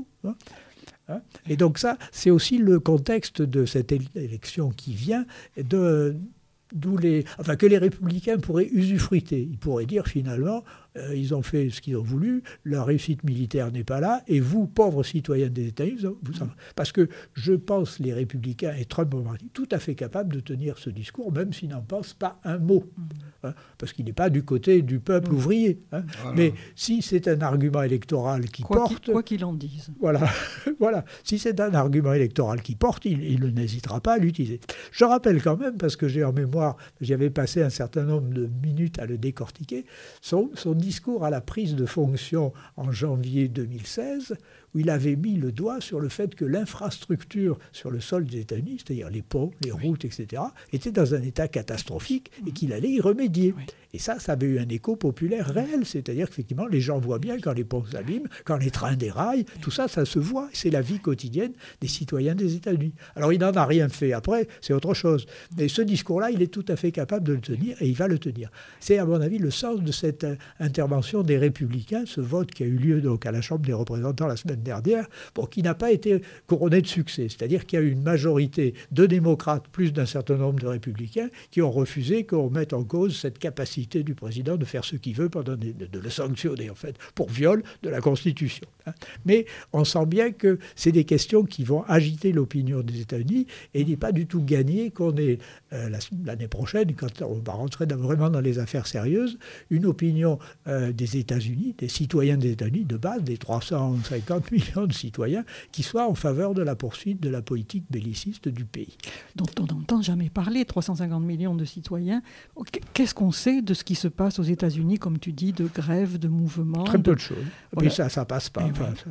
Speaker 1: Et donc ça, c'est aussi le contexte de cette élection qui vient, que les républicains pourraient usufruiter. Ils pourraient dire finalement, ils ont fait ce qu'ils ont voulu, leur réussite militaire n'est pas là, et vous, pauvres citoyens des États-Unis, parce que je pense les républicains et Trump tout à fait capables de tenir ce discours, même s'ils n'en pensent pas un mot, hein, parce qu'il n'est pas du côté du peuple ouvrier. Hein. Voilà. Mais si c'est un argument électoral qui porte...
Speaker 3: Quoi qu'il en dise.
Speaker 1: Voilà, voilà. Si c'est un argument électoral qui porte, il n'hésitera pas à l'utiliser. Je rappelle quand même, parce que j'ai en mémoire, j'y avais passé un certain nombre de minutes à le décortiquer, son discours à la prise de fonction en janvier 2016, où il avait mis le doigt sur le fait que l'infrastructure sur le sol des États-Unis, c'est-à-dire les ponts, les routes, etc., était dans un état catastrophique et qu'il allait y remédier. Et ça avait eu un écho populaire réel, c'est-à-dire qu'effectivement, les gens voient bien quand les ponts s'abîment, quand les trains déraillent, tout ça, ça se voit. C'est la vie quotidienne des citoyens des États-Unis. Alors, il n'en a rien fait après, c'est autre chose. Mais ce discours-là, il est tout à fait capable de le tenir et il va le tenir. C'est, à mon avis, le sens de cette intervention des Républicains, ce vote qui a eu lieu donc à la Chambre des représentants la semaine dernière, qui n'a pas été couronné de succès. C'est-à-dire qu'il y a eu une majorité de démocrates plus d'un certain nombre de républicains qui ont refusé qu'on mette en cause cette capacité du président de faire ce qu'il veut, de le sanctionner en fait, pour viol de la Constitution. Mais on sent bien que c'est des questions qui vont agiter l'opinion des États-Unis et il n'est pas du tout gagné qu'on ait l'année prochaine, quand on va rentrer vraiment dans les affaires sérieuses, une opinion des États-Unis, des citoyens des États-Unis de base, des 350 millions de citoyens, qui soient en faveur de la poursuite de la politique belliciste du pays.
Speaker 3: Dont on n'entend jamais parler, 350 millions de citoyens. Qu'est-ce qu'on sait de ce qui se passe aux États-Unis, comme tu dis, de grèves, de mouvements?
Speaker 1: Très peu de choses. Voilà. Puis ça passe pas.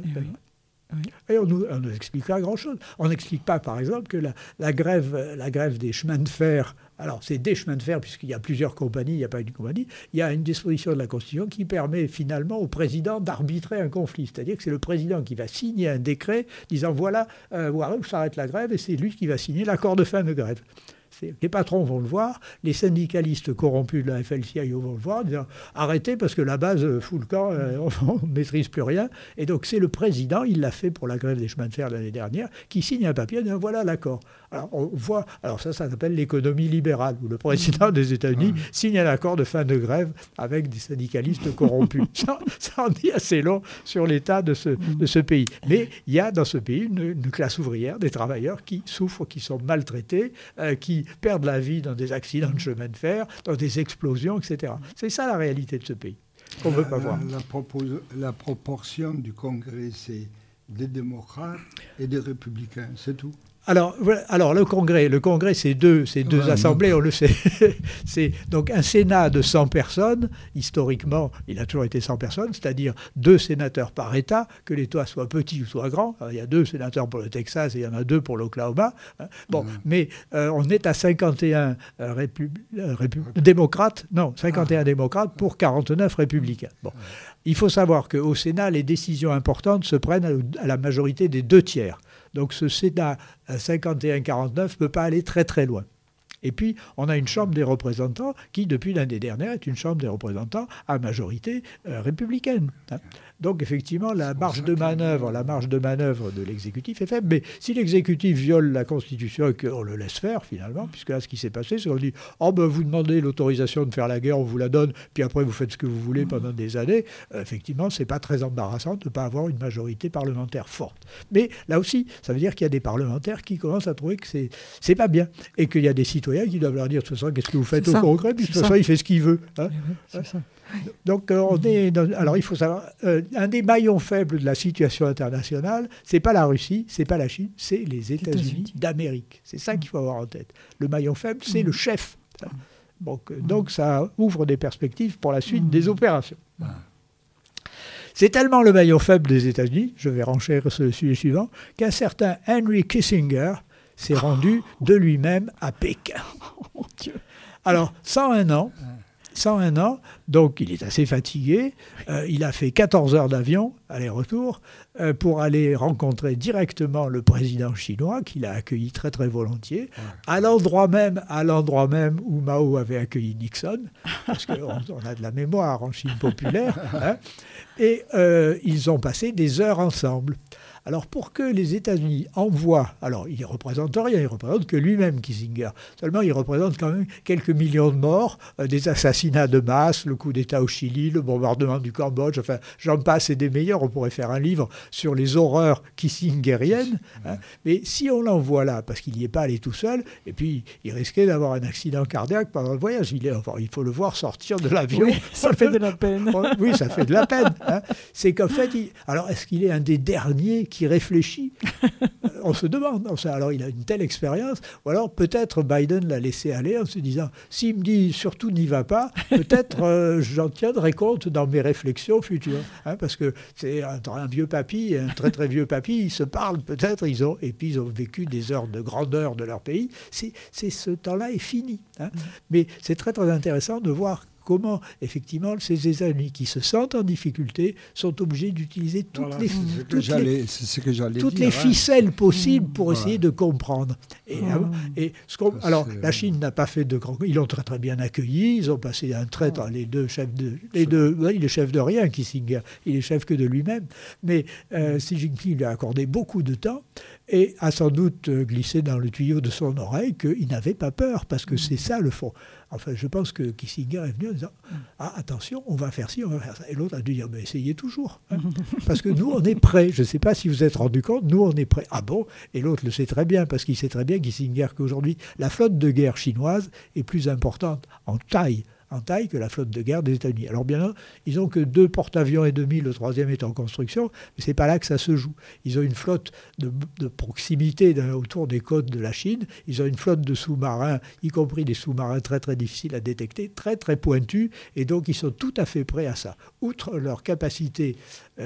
Speaker 1: Et on nous explique pas grand-chose. On n'explique pas, par exemple, que la grève des chemins de fer, alors c'est des chemins de fer puisqu'il y a plusieurs compagnies, il n'y a pas une compagnie, il y a une disposition de la Constitution qui permet finalement au président d'arbitrer un conflit. C'est-à-dire que c'est le président qui va signer un décret disant voilà où s'arrête la grève et c'est lui qui va signer l'accord de fin de grève. Les patrons vont le voir, les syndicalistes corrompus de la FL-CIO vont le voir, disant arrêtez parce que la base fout le camp, on ne maîtrise plus rien. Et donc c'est le président, il l'a fait pour la grève des chemins de fer l'année dernière, qui signe un papier, disant voilà l'accord. Alors on voit, ça s'appelle l'économie libérale, où le président des États-Unis signe un accord de fin de grève avec des syndicalistes corrompus. Ça en dit assez long sur l'état de ce pays. Mais il y a dans ce pays une classe ouvrière, des travailleurs qui souffrent, qui sont maltraités, qui perdent la vie dans des accidents de chemin de fer, dans des explosions, etc. C'est ça la réalité de ce pays, qu'on ne veut pas voir.
Speaker 4: La proportion du Congrès, c'est des démocrates et des républicains, c'est tout.
Speaker 1: Alors le Congrès, c'est deux assemblées, on le sait. C'est donc un Sénat de 100 personnes. Historiquement, il a toujours été 100 personnes, c'est-à-dire 2 sénateurs par État, que l'État soit petit ou soit grand. Alors, il y a 2 sénateurs pour le Texas et il y en a 2 pour l'Oklahoma. Mais on est à 51 démocrates, 51 démocrates pour 49 républicains. Bon. Il faut savoir qu'au Sénat, les décisions importantes se prennent à la majorité des 2 tiers. Donc ce Sénat 51-49 ne peut pas aller très très loin. Et puis, on a une Chambre des représentants qui, depuis l'année dernière, est une Chambre des représentants à majorité républicaine. Donc, effectivement, la marge de manœuvre de l'exécutif est faible. Mais si l'exécutif viole la Constitution et qu'on le laisse faire, finalement, puisque là, ce qui s'est passé, c'est qu'on dit « vous demandez l'autorisation de faire la guerre, on vous la donne, puis après, vous faites ce que vous voulez pendant des années. » Effectivement, ce n'est pas très embarrassant de ne pas avoir une majorité parlementaire forte. Mais là aussi, ça veut dire qu'il y a des parlementaires qui commencent à trouver que c'est pas bien. Et qu'il y a des citoyens qui doivent leur dire, de toute façon, qu'est-ce que vous faites au Congrès? Puis de toute façon, il fait ce qu'il veut. C'est ça. Donc, alors il faut savoir, un des maillons faibles de la situation internationale, c'est pas la Russie, c'est pas la Chine, c'est les États-Unis d'Amérique. C'est ça qu'il faut avoir en tête. Le maillon faible, c'est le chef. Donc, ça ouvre des perspectives pour la suite des opérations. C'est tellement le maillon faible des États-Unis, je vais renchérir sur le sujet suivant, qu'un certain Henry Kissinger s'est rendu de lui-même à Pékin. Oh, mon Dieu. Alors, 101 ans, donc il est assez fatigué. Il a fait 14 heures d'avion, aller-retour, pour aller rencontrer directement le président chinois, qu'il a accueilli très très volontiers, à l'endroit même où Mao avait accueilli Nixon, parce qu'on a de la mémoire en Chine populaire, et ils ont passé des heures ensemble. Alors pour que les États-Unis envoient, alors il ne représente rien, il ne représente que lui-même, Kissinger. Seulement il représente quand même quelques millions de morts, des assassinats de masse, le coup d'État au Chili, le bombardement du Cambodge, enfin j'en passe et des meilleurs, on pourrait faire un livre sur les horreurs kissingeriennes. Hein. Mais si on l'envoie là, parce qu'il n'y est pas allé tout seul, et puis il risquait d'avoir un accident cardiaque pendant le voyage, il faut le voir sortir de l'avion.
Speaker 3: Oui, ça fait de la peine.
Speaker 1: Oui, ça fait de la peine. Hein. C'est qu'en fait, alors est-ce qu'il est un des derniers qui réfléchit? On se demande. Alors il a une telle expérience, ou alors peut-être Biden l'a laissé aller en se disant, s'il me dit surtout n'y va pas, peut-être j'en tiendrai compte dans mes réflexions futures. Hein, parce que c'est un vieux papy, un très très vieux papy, ils se parlent peut-être, et puis ils ont vécu des heures de grandeur de leur pays. Ce temps-là est fini. Hein. Mais c'est très très intéressant de voir comment, effectivement, ces États-Unis qui se sentent en difficulté sont obligés d'utiliser toutes les ficelles possibles pour essayer de comprendre. Alors, la Chine n'a pas fait de grands... Ils l'ont très très bien accueilli, ils ont passé un traître, les deux chefs de... il est chef de rien, Kissinger, il est chef que de lui-même. Mais Xi Jinping lui a accordé beaucoup de temps et a sans doute glissé dans le tuyau de son oreille qu'il n'avait pas peur, parce que c'est ça le fond. Enfin, je pense que Kissinger est venu en disant « Ah, attention, on va faire ci, on va faire ça ». Et l'autre a dû dire « Mais essayez toujours. Hein. » Parce que nous, on est prêts. Je ne sais pas si vous êtes rendu compte, nous, on est prêts. Ah bon? Et l'autre le sait très bien, parce qu'il sait très bien, Kissinger, qu'aujourd'hui, la flotte de guerre chinoise est plus importante en taille que la flotte de guerre des États-Unis. Alors bien sûr, ils n'ont que 2 porte-avions et demi, le 3e est en construction, mais ce n'est pas là que ça se joue. Ils ont une flotte de proximité autour des côtes de la Chine, ils ont une flotte de sous-marins, y compris des sous-marins très très difficiles à détecter, très très pointus, et donc ils sont tout à fait prêts à ça. Outre leur capacité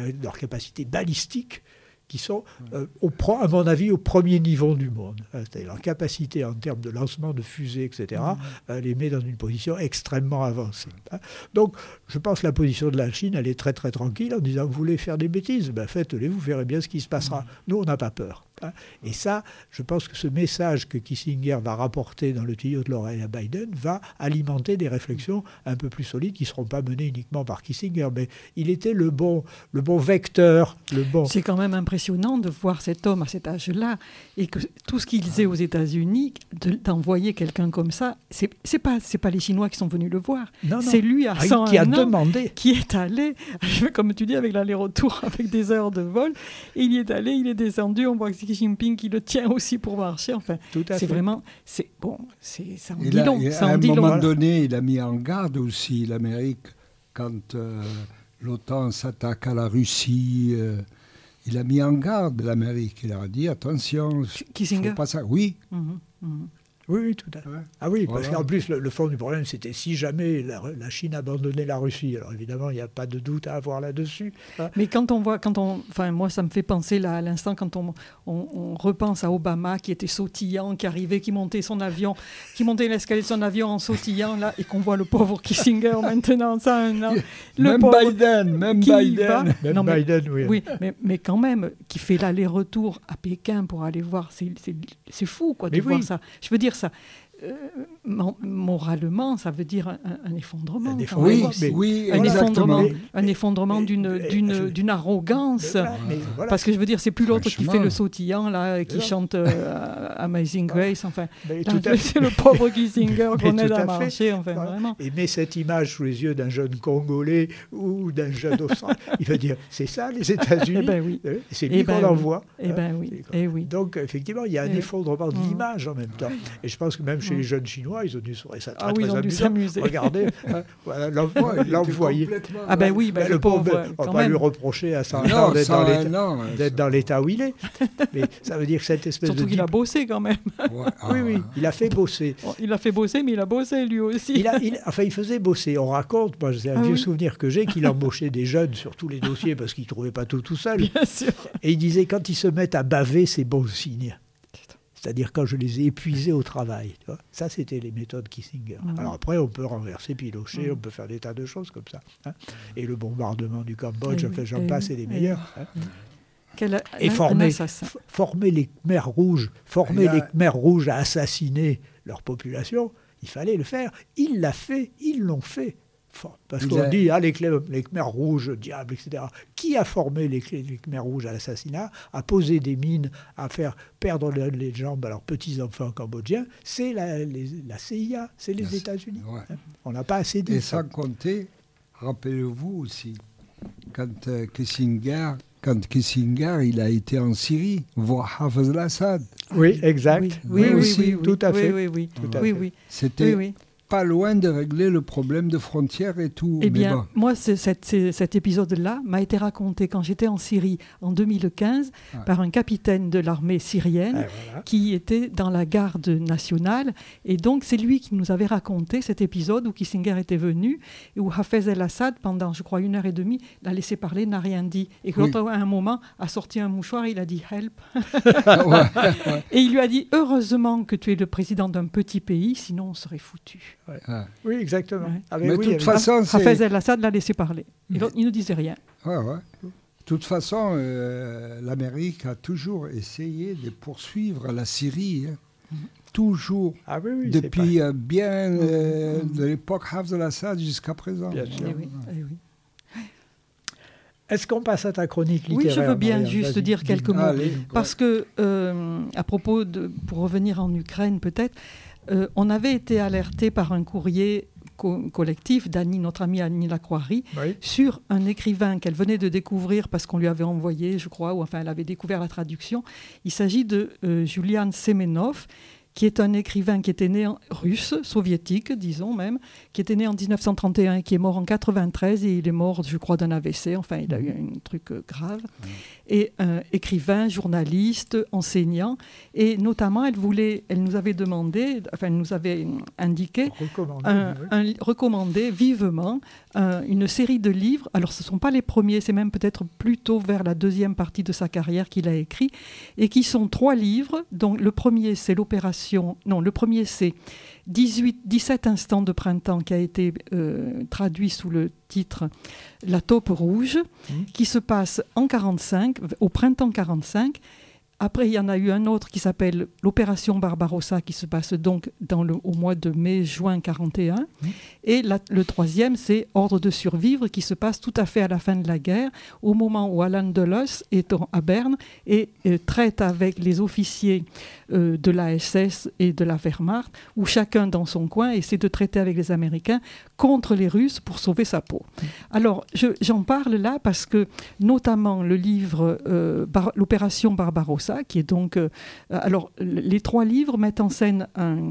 Speaker 1: balistique, qui sont, à mon avis, au premier niveau du monde. C'est-à-dire leur capacité en termes de lancement de fusées, etc., les met dans une position extrêmement avancée. Donc, je pense que la position de la Chine, elle est très très tranquille en disant, vous voulez faire des bêtises, ben faites-les, vous verrez bien ce qui se passera. Nous, on n'a pas peur. Et ça, je pense que ce message que Kissinger va rapporter dans le tuyau de l'oreille à Biden va alimenter des réflexions un peu plus solides qui ne seront pas menées uniquement par Kissinger. Mais il était le bon vecteur.
Speaker 3: C'est quand même impressionnant de voir cet homme à cet âge-là et que tout ce qu'il faisait aux États-Unis, d'envoyer quelqu'un comme ça, c'est pas les Chinois qui sont venus le voir. Non. C'est lui à 101
Speaker 1: qui a
Speaker 3: ans
Speaker 1: demandé.
Speaker 3: Qui est allé, comme tu dis, avec l'aller-retour, avec des heures de vol. Et il y est allé, il est descendu, on voit Xi Jinping qui le tient aussi pour marcher. Enfin, c'est vraiment... ça en dit long.
Speaker 4: À un moment donné, il a mis en garde aussi l'Amérique quand l'OTAN s'attaque à la Russie. Il a mis en garde l'Amérique. Il a dit, attention,
Speaker 3: Kissinger.
Speaker 4: Faut pas ça. Oui.
Speaker 1: Oui, tout à fait. Ah oui, parce qu'en plus, le fond du problème, c'était si jamais la Chine abandonnait la Russie. Alors évidemment, il n'y a pas de doute à avoir là-dessus. Hein.
Speaker 3: Mais moi, ça me fait penser là, à l'instant, quand on repense à Obama, qui était sautillant, qui arrivait, qui montait l'escalier de son avion en sautillant, là, et qu'on voit le pauvre Kissinger maintenant, ça, un an.
Speaker 4: Même Biden.
Speaker 1: Biden, oui.
Speaker 3: Oui, mais quand même, qui fait l'aller-retour à Pékin pour aller voir, c'est fou, quoi, de voir ça. Je veux dire, ça, moralement, ça veut dire un effondrement. Un effondrement d'une arrogance. Voilà. Parce que je veux dire, c'est plus l'autre qui fait le sautillant, là, qui chante Amazing Grace. Enfin, c'est le pauvre Kissinger qu'on aide à marcher. Enfin, vraiment.
Speaker 1: Et met cette image sous les yeux d'un jeune Congolais ou d'un jeune Australien. Il va dire, c'est ça les États-Unis. C'est lui qu'on envoie. Donc, effectivement, il y a un effondrement de l'image en même temps. Et je pense que même chez les jeunes Chinois, ils ont dû trouver ça très amusant. Regardez, l'envoyer.
Speaker 3: Le pauvre.
Speaker 1: On ne va pas lui reprocher à 100 ans d'être dans l'état où il est. Mais ça veut dire que cette espèce
Speaker 3: Surtout qu'il a bossé quand même.
Speaker 1: Oui, il a fait bosser.
Speaker 3: Il a fait bosser, mais il a bossé lui aussi.
Speaker 1: Il faisait bosser. On raconte, moi c'est un vieux souvenir que j'ai, qu'il embauchait des jeunes sur tous les dossiers parce qu'il ne trouvait pas tout seul.
Speaker 3: Bien sûr.
Speaker 1: Et il disait, quand ils se mettent à baver, c'est bon signe. C'est-à-dire quand je les ai épuisés au travail. Tu vois, ça, c'était les méthodes Kissinger. Alors après, on peut renverser, pilocher, on peut faire des tas de choses comme ça. Hein. Et le bombardement du Cambodge, j'en passe, et les meilleurs. Hein. Et former les Khmers rouges, les Khmers rouges à assassiner leur population, il fallait le faire. Il l'a fait, ils l'ont fait. Parce qu'on dit les Khmers rouges, diable, etc. Qui a formé les Khmers rouges à l'assassinat, à poser des mines, à faire perdre les jambes à leurs petits-enfants cambodgiens? C'est la CIA, c'est les États-Unis.
Speaker 4: Ouais.
Speaker 1: On n'a pas assez dit.
Speaker 4: Et sans compter, rappelez-vous aussi, quand Kissinger, il a été en Syrie, voir Hafez al-Assad.
Speaker 1: Oui, exact.
Speaker 3: Oui,
Speaker 1: tout à fait.
Speaker 3: Oui.
Speaker 4: C'était pas loin de régler le problème de frontières et tout.
Speaker 3: Eh bien, moi, cet épisode-là m'a été raconté quand j'étais en Syrie en 2015 par un capitaine de l'armée syrienne qui était dans la garde nationale. Et donc, c'est lui qui nous avait raconté cet épisode où Kissinger était venu et où Hafez el-Assad, pendant, je crois, 1h30, l'a laissé parler, n'a rien dit. Et que l'autre, à un moment, a sorti un mouchoir et il a dit « help ». Et il lui a dit « heureusement que tu es le président d'un petit pays, sinon on serait foutu ».
Speaker 1: Oui, exactement.
Speaker 3: Ouais.
Speaker 4: Mais de toute façon,
Speaker 3: Hafez el-Assad l'a laissé parler. Et il ne disait rien.
Speaker 4: De toute façon, l'Amérique a toujours essayé de poursuivre la Syrie. Toujours. Depuis bien de l'époque Hafez el-Assad jusqu'à présent.
Speaker 1: Bien sûr.
Speaker 3: Oui.
Speaker 1: Est-ce qu'on passe à ta chronique littéraire?
Speaker 3: Oui, je veux bien juste dire quelques mots. Parce que, à propos pour revenir en Ukraine peut-être, on avait été alerté par un courrier collectif d'Annie, notre amie Annie Lacroix-Ry, sur un écrivain qu'elle venait de découvrir parce qu'on lui avait envoyé, je crois, ou enfin elle avait découvert la traduction. Il s'agit de Julian Semenov, qui est un écrivain qui était né russe, soviétique, disons même, qui était né en 1931 et qui est mort en 1993 et il est mort, je crois, d'un AVC. Enfin, il a eu un truc grave. Et écrivain, journaliste, enseignant. Et notamment, elle nous avait demandé, enfin, elle nous avait indiqué, recommandé vivement une série de livres. Alors, ce ne sont pas les premiers, c'est même peut-être plutôt vers la deuxième partie de sa carrière qu'il a écrit, et qui sont 3 livres. Donc, le premier, c'est le premier, c'est 17 instants de printemps, qui a été traduit sous le titre La taupe rouge, qui se passe en 1945, au printemps 1945. Après, il y en a eu un autre qui s'appelle l'Opération Barbarossa, qui se passe donc au mois de mai-juin 1941. Et le troisième, c'est Ordre de survivre, qui se passe tout à fait à la fin de la guerre, au moment où Alan Dulles est à Berne et traite avec les officiers de la SS et de la Wehrmacht, où chacun dans son coin essaie de traiter avec les Américains contre les Russes pour sauver sa peau. Alors, j'en parle là parce que, notamment, le livre l'Opération Barbarossa, qui est donc... alors, les 3 livres mettent en scène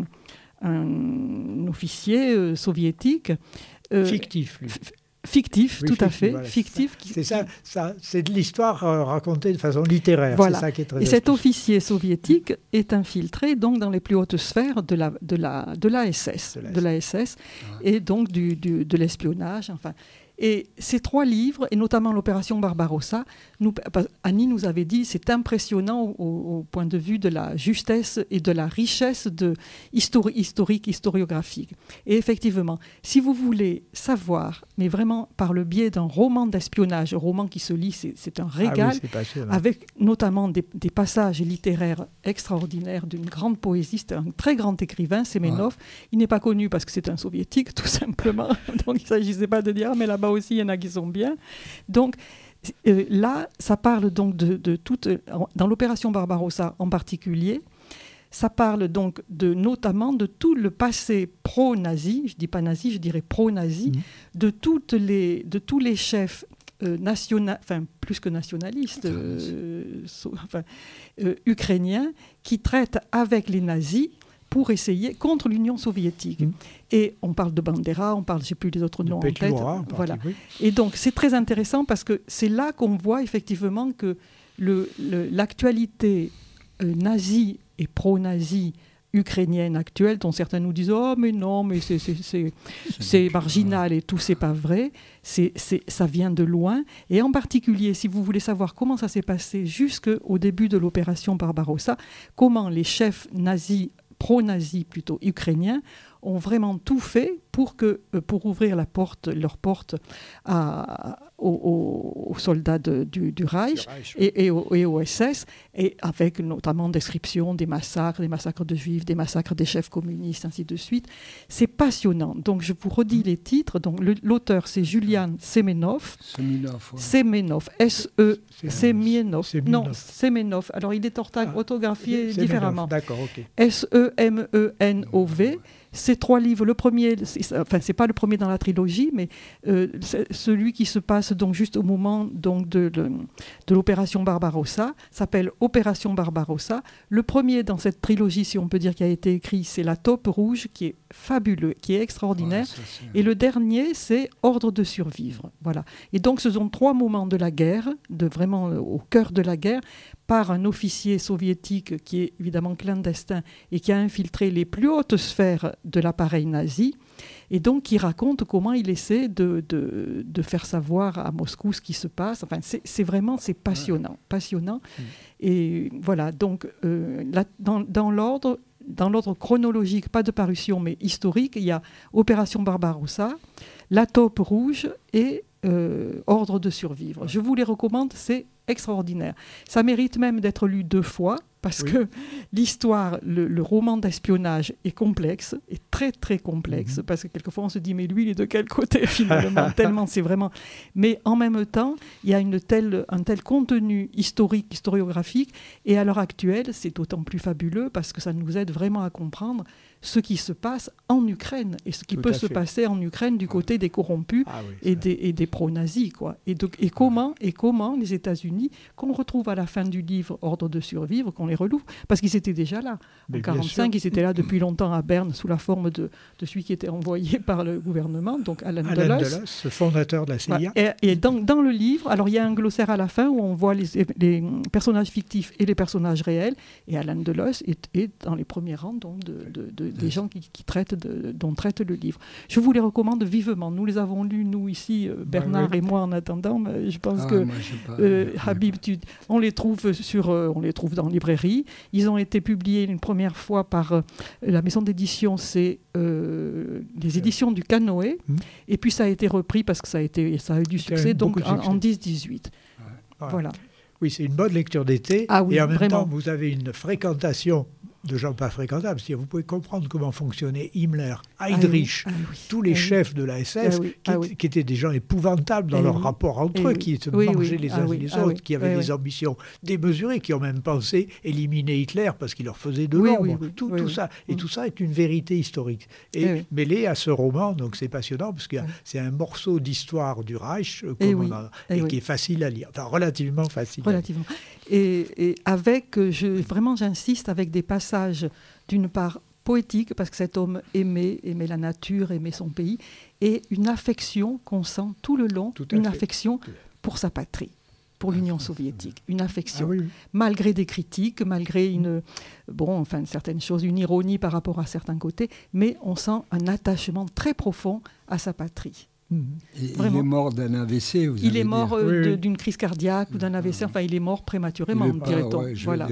Speaker 3: un officier soviétique...
Speaker 1: fictif, lui.
Speaker 3: Fictif,
Speaker 1: oui,
Speaker 3: tout à fait.
Speaker 1: Voilà,
Speaker 3: fictif.
Speaker 1: C'est ça, c'est de l'histoire racontée de façon littéraire.
Speaker 3: Voilà.
Speaker 1: C'est ça qui est très
Speaker 3: Et cet officier soviétique est infiltré donc dans les plus hautes sphères de la SS, et donc de l'espionnage. Enfin. Et ces 3 livres, et notamment l'Opération Barbarossa, Annie nous avait dit, c'est impressionnant au point de vue de la justesse et de la richesse historiographique. Et effectivement, si vous voulez savoir, mais vraiment par le biais d'un roman d'espionnage, un roman qui se lit, c'est un régal, avec notamment des passages littéraires extraordinaires, d'une grande poésie. C'est un très grand écrivain, Semenov. Il n'est pas connu parce que c'est un soviétique, tout simplement. Donc il ne s'agissait pas de dire, mais là-bas aussi, il y en a qui sont bien. Donc, là, ça parle donc de toute... Dans l'opération Barbarossa en particulier, ça parle donc notamment de tout le passé pro-nazi, je ne dis pas nazi, je dirais pro-nazi, de tous les chefs plus que nationalistes, ukrainiens, qui traitent avec les nazis pour essayer contre l'Union soviétique. Et on parle de Bandera, on parle, je n'ai plus les autres noms en tête. Voilà. Et donc, c'est très intéressant parce que c'est là qu'on voit effectivement que l'actualité nazie et pro-nazie ukrainienne actuelle, dont certains nous disent « Oh, mais non, mais c'est marginal et tout, c'est pas vrai », ça vient de loin. Et en particulier, si vous voulez savoir comment ça s'est passé jusqu'au début de l'opération Barbarossa, comment les chefs nazis, pro-nazis plutôt ukrainiens, ont vraiment tout fait pour ouvrir leur porte aux soldats du Reich et au SS, et avec notamment description des massacres de Juifs, des massacres des chefs communistes, ainsi de suite. C'est passionnant. Donc je vous redis les titres. Donc l'auteur, c'est Julian Semenov. Semenov. Semenov. Alors il est orthographié différemment.
Speaker 1: D'accord, ok.
Speaker 3: Semenov. Ces 3 livres, le premier, c'est pas le premier dans la trilogie, mais celui qui se passe donc juste au moment donc de l'opération Barbarossa, s'appelle Opération Barbarossa. Le premier dans cette trilogie, si on peut dire, qui a été écrit, c'est La Taupe Rouge, qui est fabuleux, qui est extraordinaire. Et le dernier, c'est Ordre de survivre. Voilà. Et donc, ce sont 3 moments de la guerre, vraiment au cœur de la guerre, par un officier soviétique qui est évidemment clandestin et qui a infiltré les plus hautes sphères de l'appareil nazi, et donc qui raconte comment il essaie de faire savoir à Moscou ce qui se passe. Enfin, c'est passionnant. Et voilà, donc dans l'ordre chronologique, pas de parution, mais historique, il y a Opération Barbarossa, La Taupe Rouge et Ordre de survivre. Je vous les recommande, c'est extraordinaire. Ça mérite même d'être lu 2 fois, parce que l'histoire, le roman d'espionnage est complexe, est très très complexe, parce que quelquefois on se dit mais lui il est de quel côté finalement, tellement c'est vraiment... Mais en même temps, il y a un tel contenu historiographique, et à l'heure actuelle, c'est d'autant plus fabuleux parce que ça nous aide vraiment à comprendre ce qui se passe en Ukraine et ce qui peut se passer en Ukraine du côté des corrompus et des pro-nazis, quoi. Et comment les États-Unis, qu'on retrouve à la fin du livre Ordre de survivre, qu'on les relouvre, parce qu'ils étaient déjà là. En 1945, ils étaient là depuis longtemps à Berne sous la forme de celui qui était envoyé par le gouvernement, donc Alan Dulles,
Speaker 1: fondateur de la CIA.
Speaker 3: Et dans le livre, alors il y a un glossaire à la fin où on voit les personnages fictifs et les personnages réels, et Alan Dulles est dans les premiers rangs donc des gens dont traite le livre. Je vous les recommande vivement. Nous les avons lus, nous ici, Bernard et moi en attendant. Je pense que Habib, on les trouve dans librairie. Ils ont été publiés une première fois par la maison d'édition, c'est les éditions du Canoë, et puis ça a été repris parce que ça a eu du succès, donc en 10-18. Voilà.
Speaker 1: Oui, c'est une bonne lecture d'été, et en même temps, vous avez une fréquentation de gens pas fréquentables. C'est-à-dire, vous pouvez comprendre comment fonctionnait Himmler, Heydrich, tous les chefs de la SS, qui étaient des gens épouvantables dans leur rapport entre eux, qui se mangeaient les uns les autres, qui avaient des ambitions démesurées, qui ont même pensé éliminer Hitler parce qu'il leur faisait de l'ombre. Tout ça. Et tout ça est une vérité historique. Et mêlé à ce roman, donc c'est passionnant, parce que c'est un morceau d'histoire du Reich qui est facile à lire. Enfin, relativement facile.
Speaker 3: Et avec, j'insiste, avec des passages, d'une part poétiques, parce que cet homme aimait la nature, aimait son pays, et une affection qu'on sent tout le long, affection pour sa patrie, pour l'Union soviétique, une affection, malgré des critiques, malgré certaines choses, une ironie par rapport à certains côtés, mais on sent un attachement très profond à sa patrie.
Speaker 4: Il est mort d'un AVC.
Speaker 3: Il est mort d'une crise cardiaque ou d'un AVC. Enfin, il est mort prématurément, dirait-on. Voilà.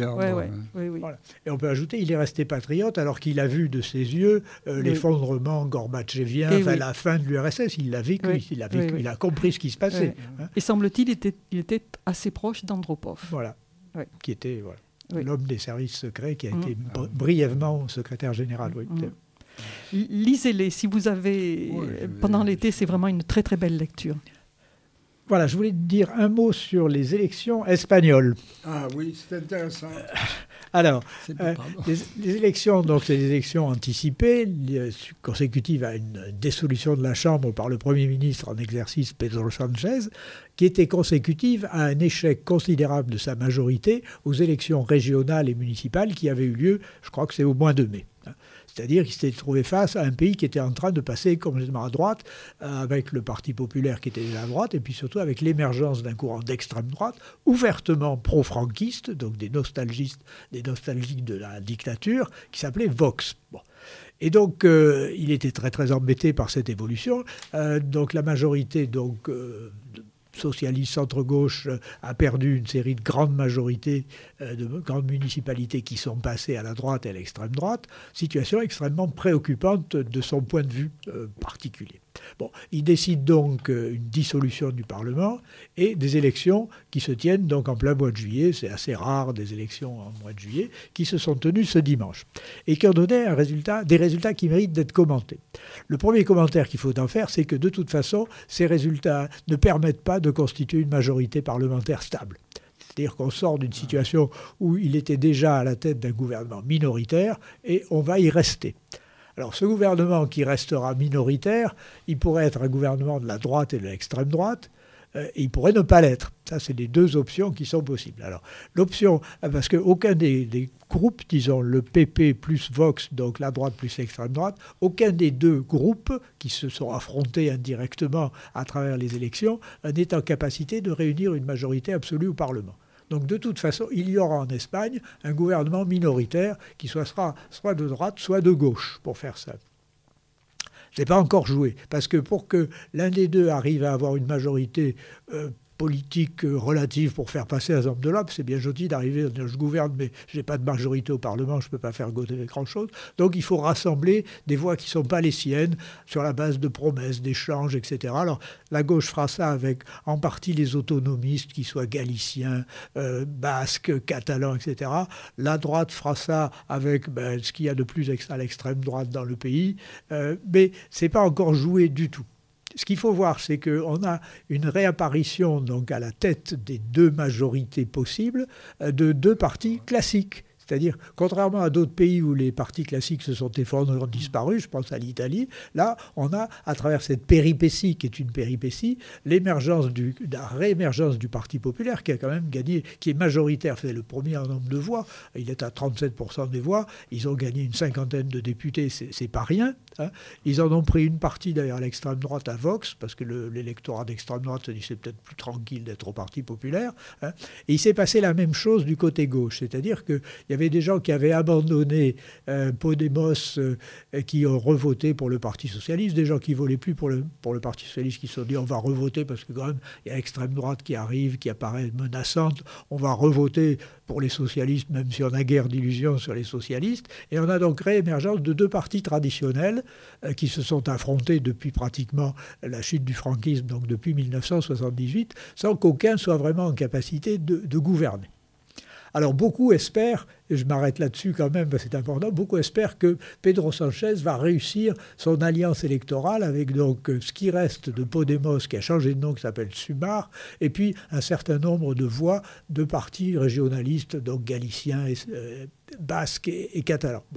Speaker 1: Et on peut ajouter, il est resté patriote alors qu'il a vu de ses yeux l'effondrement gorbatchevien, la fin de l'URSS. Il l'a vécu, il a compris ce qui se passait.
Speaker 3: Et semble-t-il, il était assez proche d'Andropov.
Speaker 1: Qui était l'homme des services secrets, qui a été brièvement secrétaire général.
Speaker 3: Lisez-les si vous avez pendant l'été, c'est vraiment une très très belle lecture.
Speaker 1: Voilà, je voulais dire un mot sur les élections espagnoles.
Speaker 4: Ah oui, c'est intéressant.
Speaker 1: Alors, les élections, donc c'est des élections anticipées, consécutives à une dissolution de la Chambre par le Premier ministre en exercice Pedro Sánchez, qui était consécutive à un échec considérable de sa majorité aux élections régionales et municipales qui avaient eu lieu, je crois que c'est au mois de mai. C'est-à-dire qu'il s'était trouvé face à un pays qui était en train de passer complètement à droite, avec le Parti populaire qui était déjà à droite, et puis surtout avec l'émergence d'un courant d'extrême droite, ouvertement pro-franquiste, donc des nostalgiques de la dictature, qui s'appelait Vox. Et donc, il était très très embêté par cette évolution. Donc la majorité socialiste centre-gauche a perdu une série de grandes majorités, de grandes municipalités qui sont passées à la droite et à l'extrême droite, situation extrêmement préoccupante de son point de vue particulier. Bon, il décide donc une dissolution du Parlement et des élections qui se tiennent donc en plein mois de juillet. C'est assez rare des élections en mois de juillet qui se sont tenues ce dimanche et qui ont donné des résultats qui méritent d'être commentés. Le premier commentaire qu'il faut en faire, c'est que de toute façon, ces résultats ne permettent pas de constituer une majorité parlementaire stable. C'est-à-dire qu'on sort d'une situation où il était déjà à la tête d'un gouvernement minoritaire et on va y rester. Alors ce gouvernement qui restera minoritaire, il pourrait être un gouvernement de la droite et de l'extrême droite, et il pourrait ne pas l'être. Ça, c'est les deux options qui sont possibles. Alors l'option, parce qu'aucun des groupes, disons le PP plus Vox, donc la droite plus l'extrême droite, aucun des deux groupes qui se sont affrontés indirectement à travers les élections n'est en capacité de réunir une majorité absolue au Parlement. Donc de toute façon, il y aura en Espagne un gouvernement minoritaire qui sera soit de droite, soit de gauche, pour faire ça. Ce n'est pas encore joué, parce que pour que l'un des deux arrive à avoir une majorité politique relative pour faire passer un certain nombre de lois, c'est bien gentil d'arriver, je gouverne, mais je n'ai pas de majorité au Parlement, je ne peux pas faire grand-chose. Donc il faut rassembler des voix qui ne sont pas les siennes, sur la base de promesses, d'échanges, etc. Alors la gauche fera ça avec en partie les autonomistes, qu'ils soient galiciens, basques, catalans, etc. La droite fera ça avec ce qu'il y a de plus à l'extrême droite dans le pays, mais ce n'est pas encore joué du tout. Ce qu'il faut voir, c'est qu'on a une réapparition donc à la tête des deux majorités possibles de deux partis classiques. C'est-à-dire, contrairement à d'autres pays où les partis classiques se sont effondrés, ont disparu, je pense à l'Italie, là, on a, à travers cette péripétie, qui est une péripétie, la réémergence du Parti populaire, qui a quand même gagné, qui est majoritaire, c'est le premier en nombre de voix, il est à 37% des voix, ils ont gagné une cinquantaine de députés, c'est pas rien. Hein. Ils en ont pris une partie d'ailleurs à l'extrême droite, à Vox, parce que l'électorat d'extrême droite se dit c'est peut-être plus tranquille d'être au Parti populaire. Hein. Et il s'est passé la même chose du côté gauche, c'est-à-dire qu'il y avait des gens qui avaient abandonné Podemos, qui ont revoté pour le Parti socialiste, des gens qui ne voulaient plus pour le Parti socialiste, qui se sont dit on va revoter parce que quand même il y a l'extrême droite qui arrive, qui apparaît menaçante, on va revoter pour les socialistes, même si on a guère d'illusions sur les socialistes. Et on a donc réémergence de deux partis traditionnels qui se sont affrontés depuis pratiquement la chute du franquisme, donc depuis 1978, sans qu'aucun soit vraiment en capacité de gouverner. Alors beaucoup espèrent, et je m'arrête là-dessus quand même, parce que c'est important, beaucoup espèrent que Pedro Sánchez va réussir son alliance électorale avec donc ce qui reste de Podemos, qui a changé de nom, qui s'appelle Sumar, et puis un certain nombre de voix de partis régionalistes, donc galiciens, basques et catalans. Bon.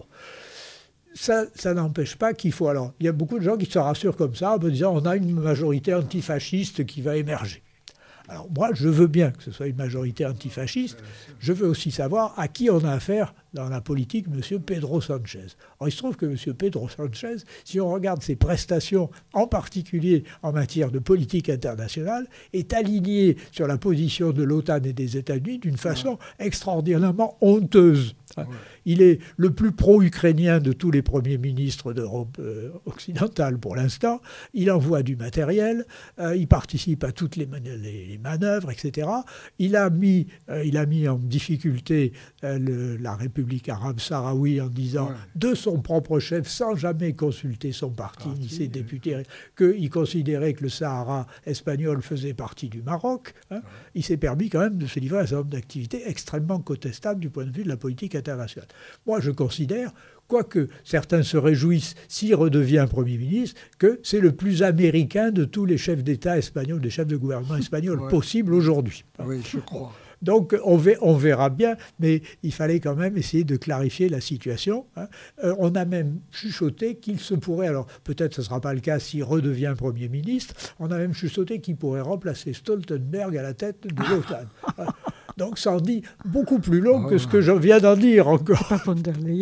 Speaker 1: Ça n'empêche pas qu'il faut... Alors, il y a beaucoup de gens qui se rassurent comme ça, en me disant on a une majorité antifasciste qui va émerger. Alors moi, je veux bien que ce soit une majorité antifasciste. Je veux aussi savoir à qui on a affaire dans la politique, M. Pedro Sánchez. Alors il se trouve que M. Pedro Sánchez, si on regarde ses prestations, en particulier en matière de politique internationale, est aligné sur la position de l'OTAN et des États-Unis d'une façon extraordinairement honteuse. Il est le plus pro-ukrainien de tous les premiers ministres d'Europe occidentale pour l'instant. Il envoie du matériel, il participe à toutes les manœuvres, etc. Il a mis en difficulté la République arabe sahraoui en disant de son propre chef, sans jamais consulter son parti ni ses députés, qu'il considérait que le Sahara espagnol faisait partie du Maroc. Hein. Il s'est permis quand même de se livrer à un certain nombre d'activités extrêmement contestables du point de vue de la politique internationale. Moi, je considère, quoique certains se réjouissent s'il redevient Premier ministre, que c'est le plus américain de tous les chefs d'État espagnols, des chefs de gouvernement espagnols possibles aujourd'hui.
Speaker 4: Oui, je crois.
Speaker 1: Donc on verra bien, mais il fallait quand même essayer de clarifier la situation. Hein. On a même chuchoté qu'il se pourrait, alors peut-être ce ne sera pas le cas s'il redevient Premier ministre, on a même chuchoté qu'il pourrait remplacer Stoltenberg à la tête de l'OTAN. Donc ça en dit beaucoup plus long que ce que je viens d'en dire encore.
Speaker 3: Pas von der Leyen ?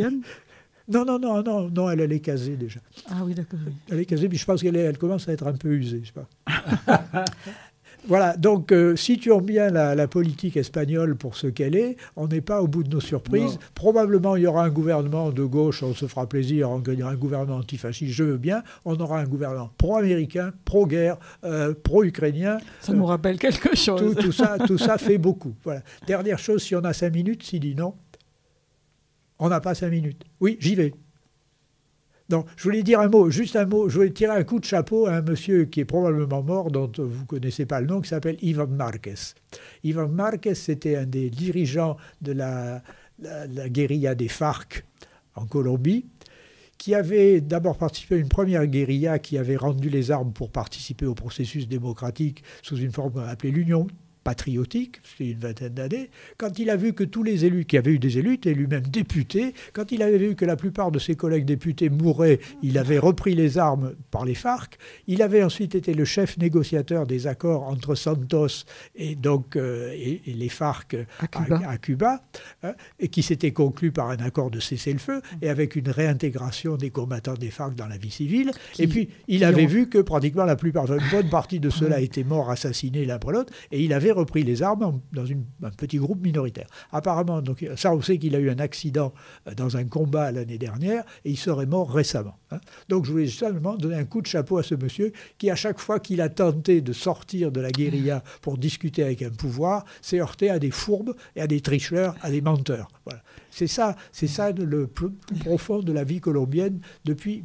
Speaker 1: Non, elle est casée déjà.
Speaker 3: Ah oui, d'accord. Oui.
Speaker 1: Elle est casée, puis je pense qu'elle commence à être un peu usée, je sais pas. Voilà, donc si tu aimes bien la politique espagnole pour ce qu'elle est, on n'est pas au bout de nos surprises. Non. Probablement, il y aura un gouvernement de gauche, on se fera plaisir, on gagnera un gouvernement antifasciste, je veux bien. On aura un gouvernement pro-américain, pro-guerre, pro-ukrainien.
Speaker 3: Ça nous rappelle quelque chose.
Speaker 1: Tout ça fait beaucoup. Voilà. Dernière chose, si on a 5 minutes, s'il dit non, on n'a pas 5 minutes. Oui, j'y vais. Donc, je voulais dire un mot, juste un mot. Je voulais tirer un coup de chapeau à un monsieur qui est probablement mort, dont vous ne connaissez pas le nom, qui s'appelle Iván Márquez. Iván Márquez, c'était un des dirigeants de la guérilla des FARC en Colombie, qui avait d'abord participé à une première guérilla qui avait rendu les armes pour participer au processus démocratique sous une forme qu'on appelait l'Union patriotique, c'était une vingtaine d'années, quand il a vu que tous les élus, qui avaient eu des élus, étaient lui-même députés, quand il avait vu que la plupart de ses collègues députés mouraient, il avait repris les armes par les FARC, il avait ensuite été le chef négociateur des accords entre Santos et, donc, et les FARC à Cuba, et qui s'était conclu par un accord de cessez-le-feu, et avec une réintégration des combattants des FARC dans la vie civile, et puis il avait vu que pratiquement la plupart, une bonne partie de ceux-là étaient morts, assassinés l'un après l'autre, et il avait repris les armes dans un petit groupe minoritaire. Apparemment, donc, ça on sait qu'il a eu un accident dans un combat l'année dernière et il serait mort récemment. Donc je voulais simplement donner un coup de chapeau à ce monsieur qui, à chaque fois qu'il a tenté de sortir de la guérilla pour discuter avec un pouvoir, s'est heurté à des fourbes et à des tricheurs, à des menteurs. Voilà. C'est ça le plus profond de la vie colombienne depuis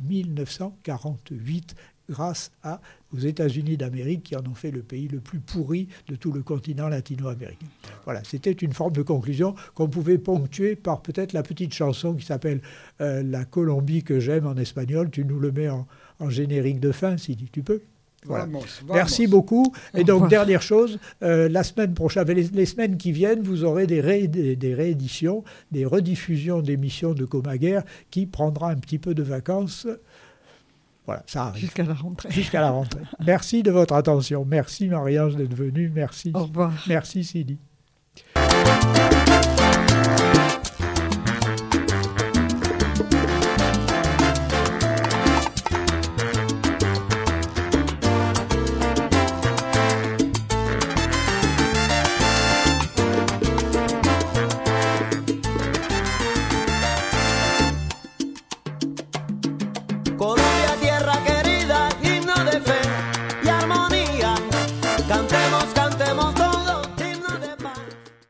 Speaker 1: 1948, grâce aux États-Unis d'Amérique qui en ont fait le pays le plus pourri de tout le continent latino-américain. Voilà, c'était une forme de conclusion qu'on pouvait ponctuer par peut-être la petite chanson qui s'appelle La Colombie que j'aime en espagnol. Tu nous le mets en générique de fin, si tu peux. Voilà. Vamos. Merci beaucoup. Et donc, dernière chose, la semaine prochaine, les semaines qui viennent, vous aurez des rééditions, des rediffusions d'émissions de Comaguerre qui prendra un petit peu de vacances. Voilà, ça arrive. Jusqu'à la rentrée. Merci de votre attention. Merci Marie-Ange d'être venue. Merci.
Speaker 3: Au revoir.
Speaker 1: Merci Sidi.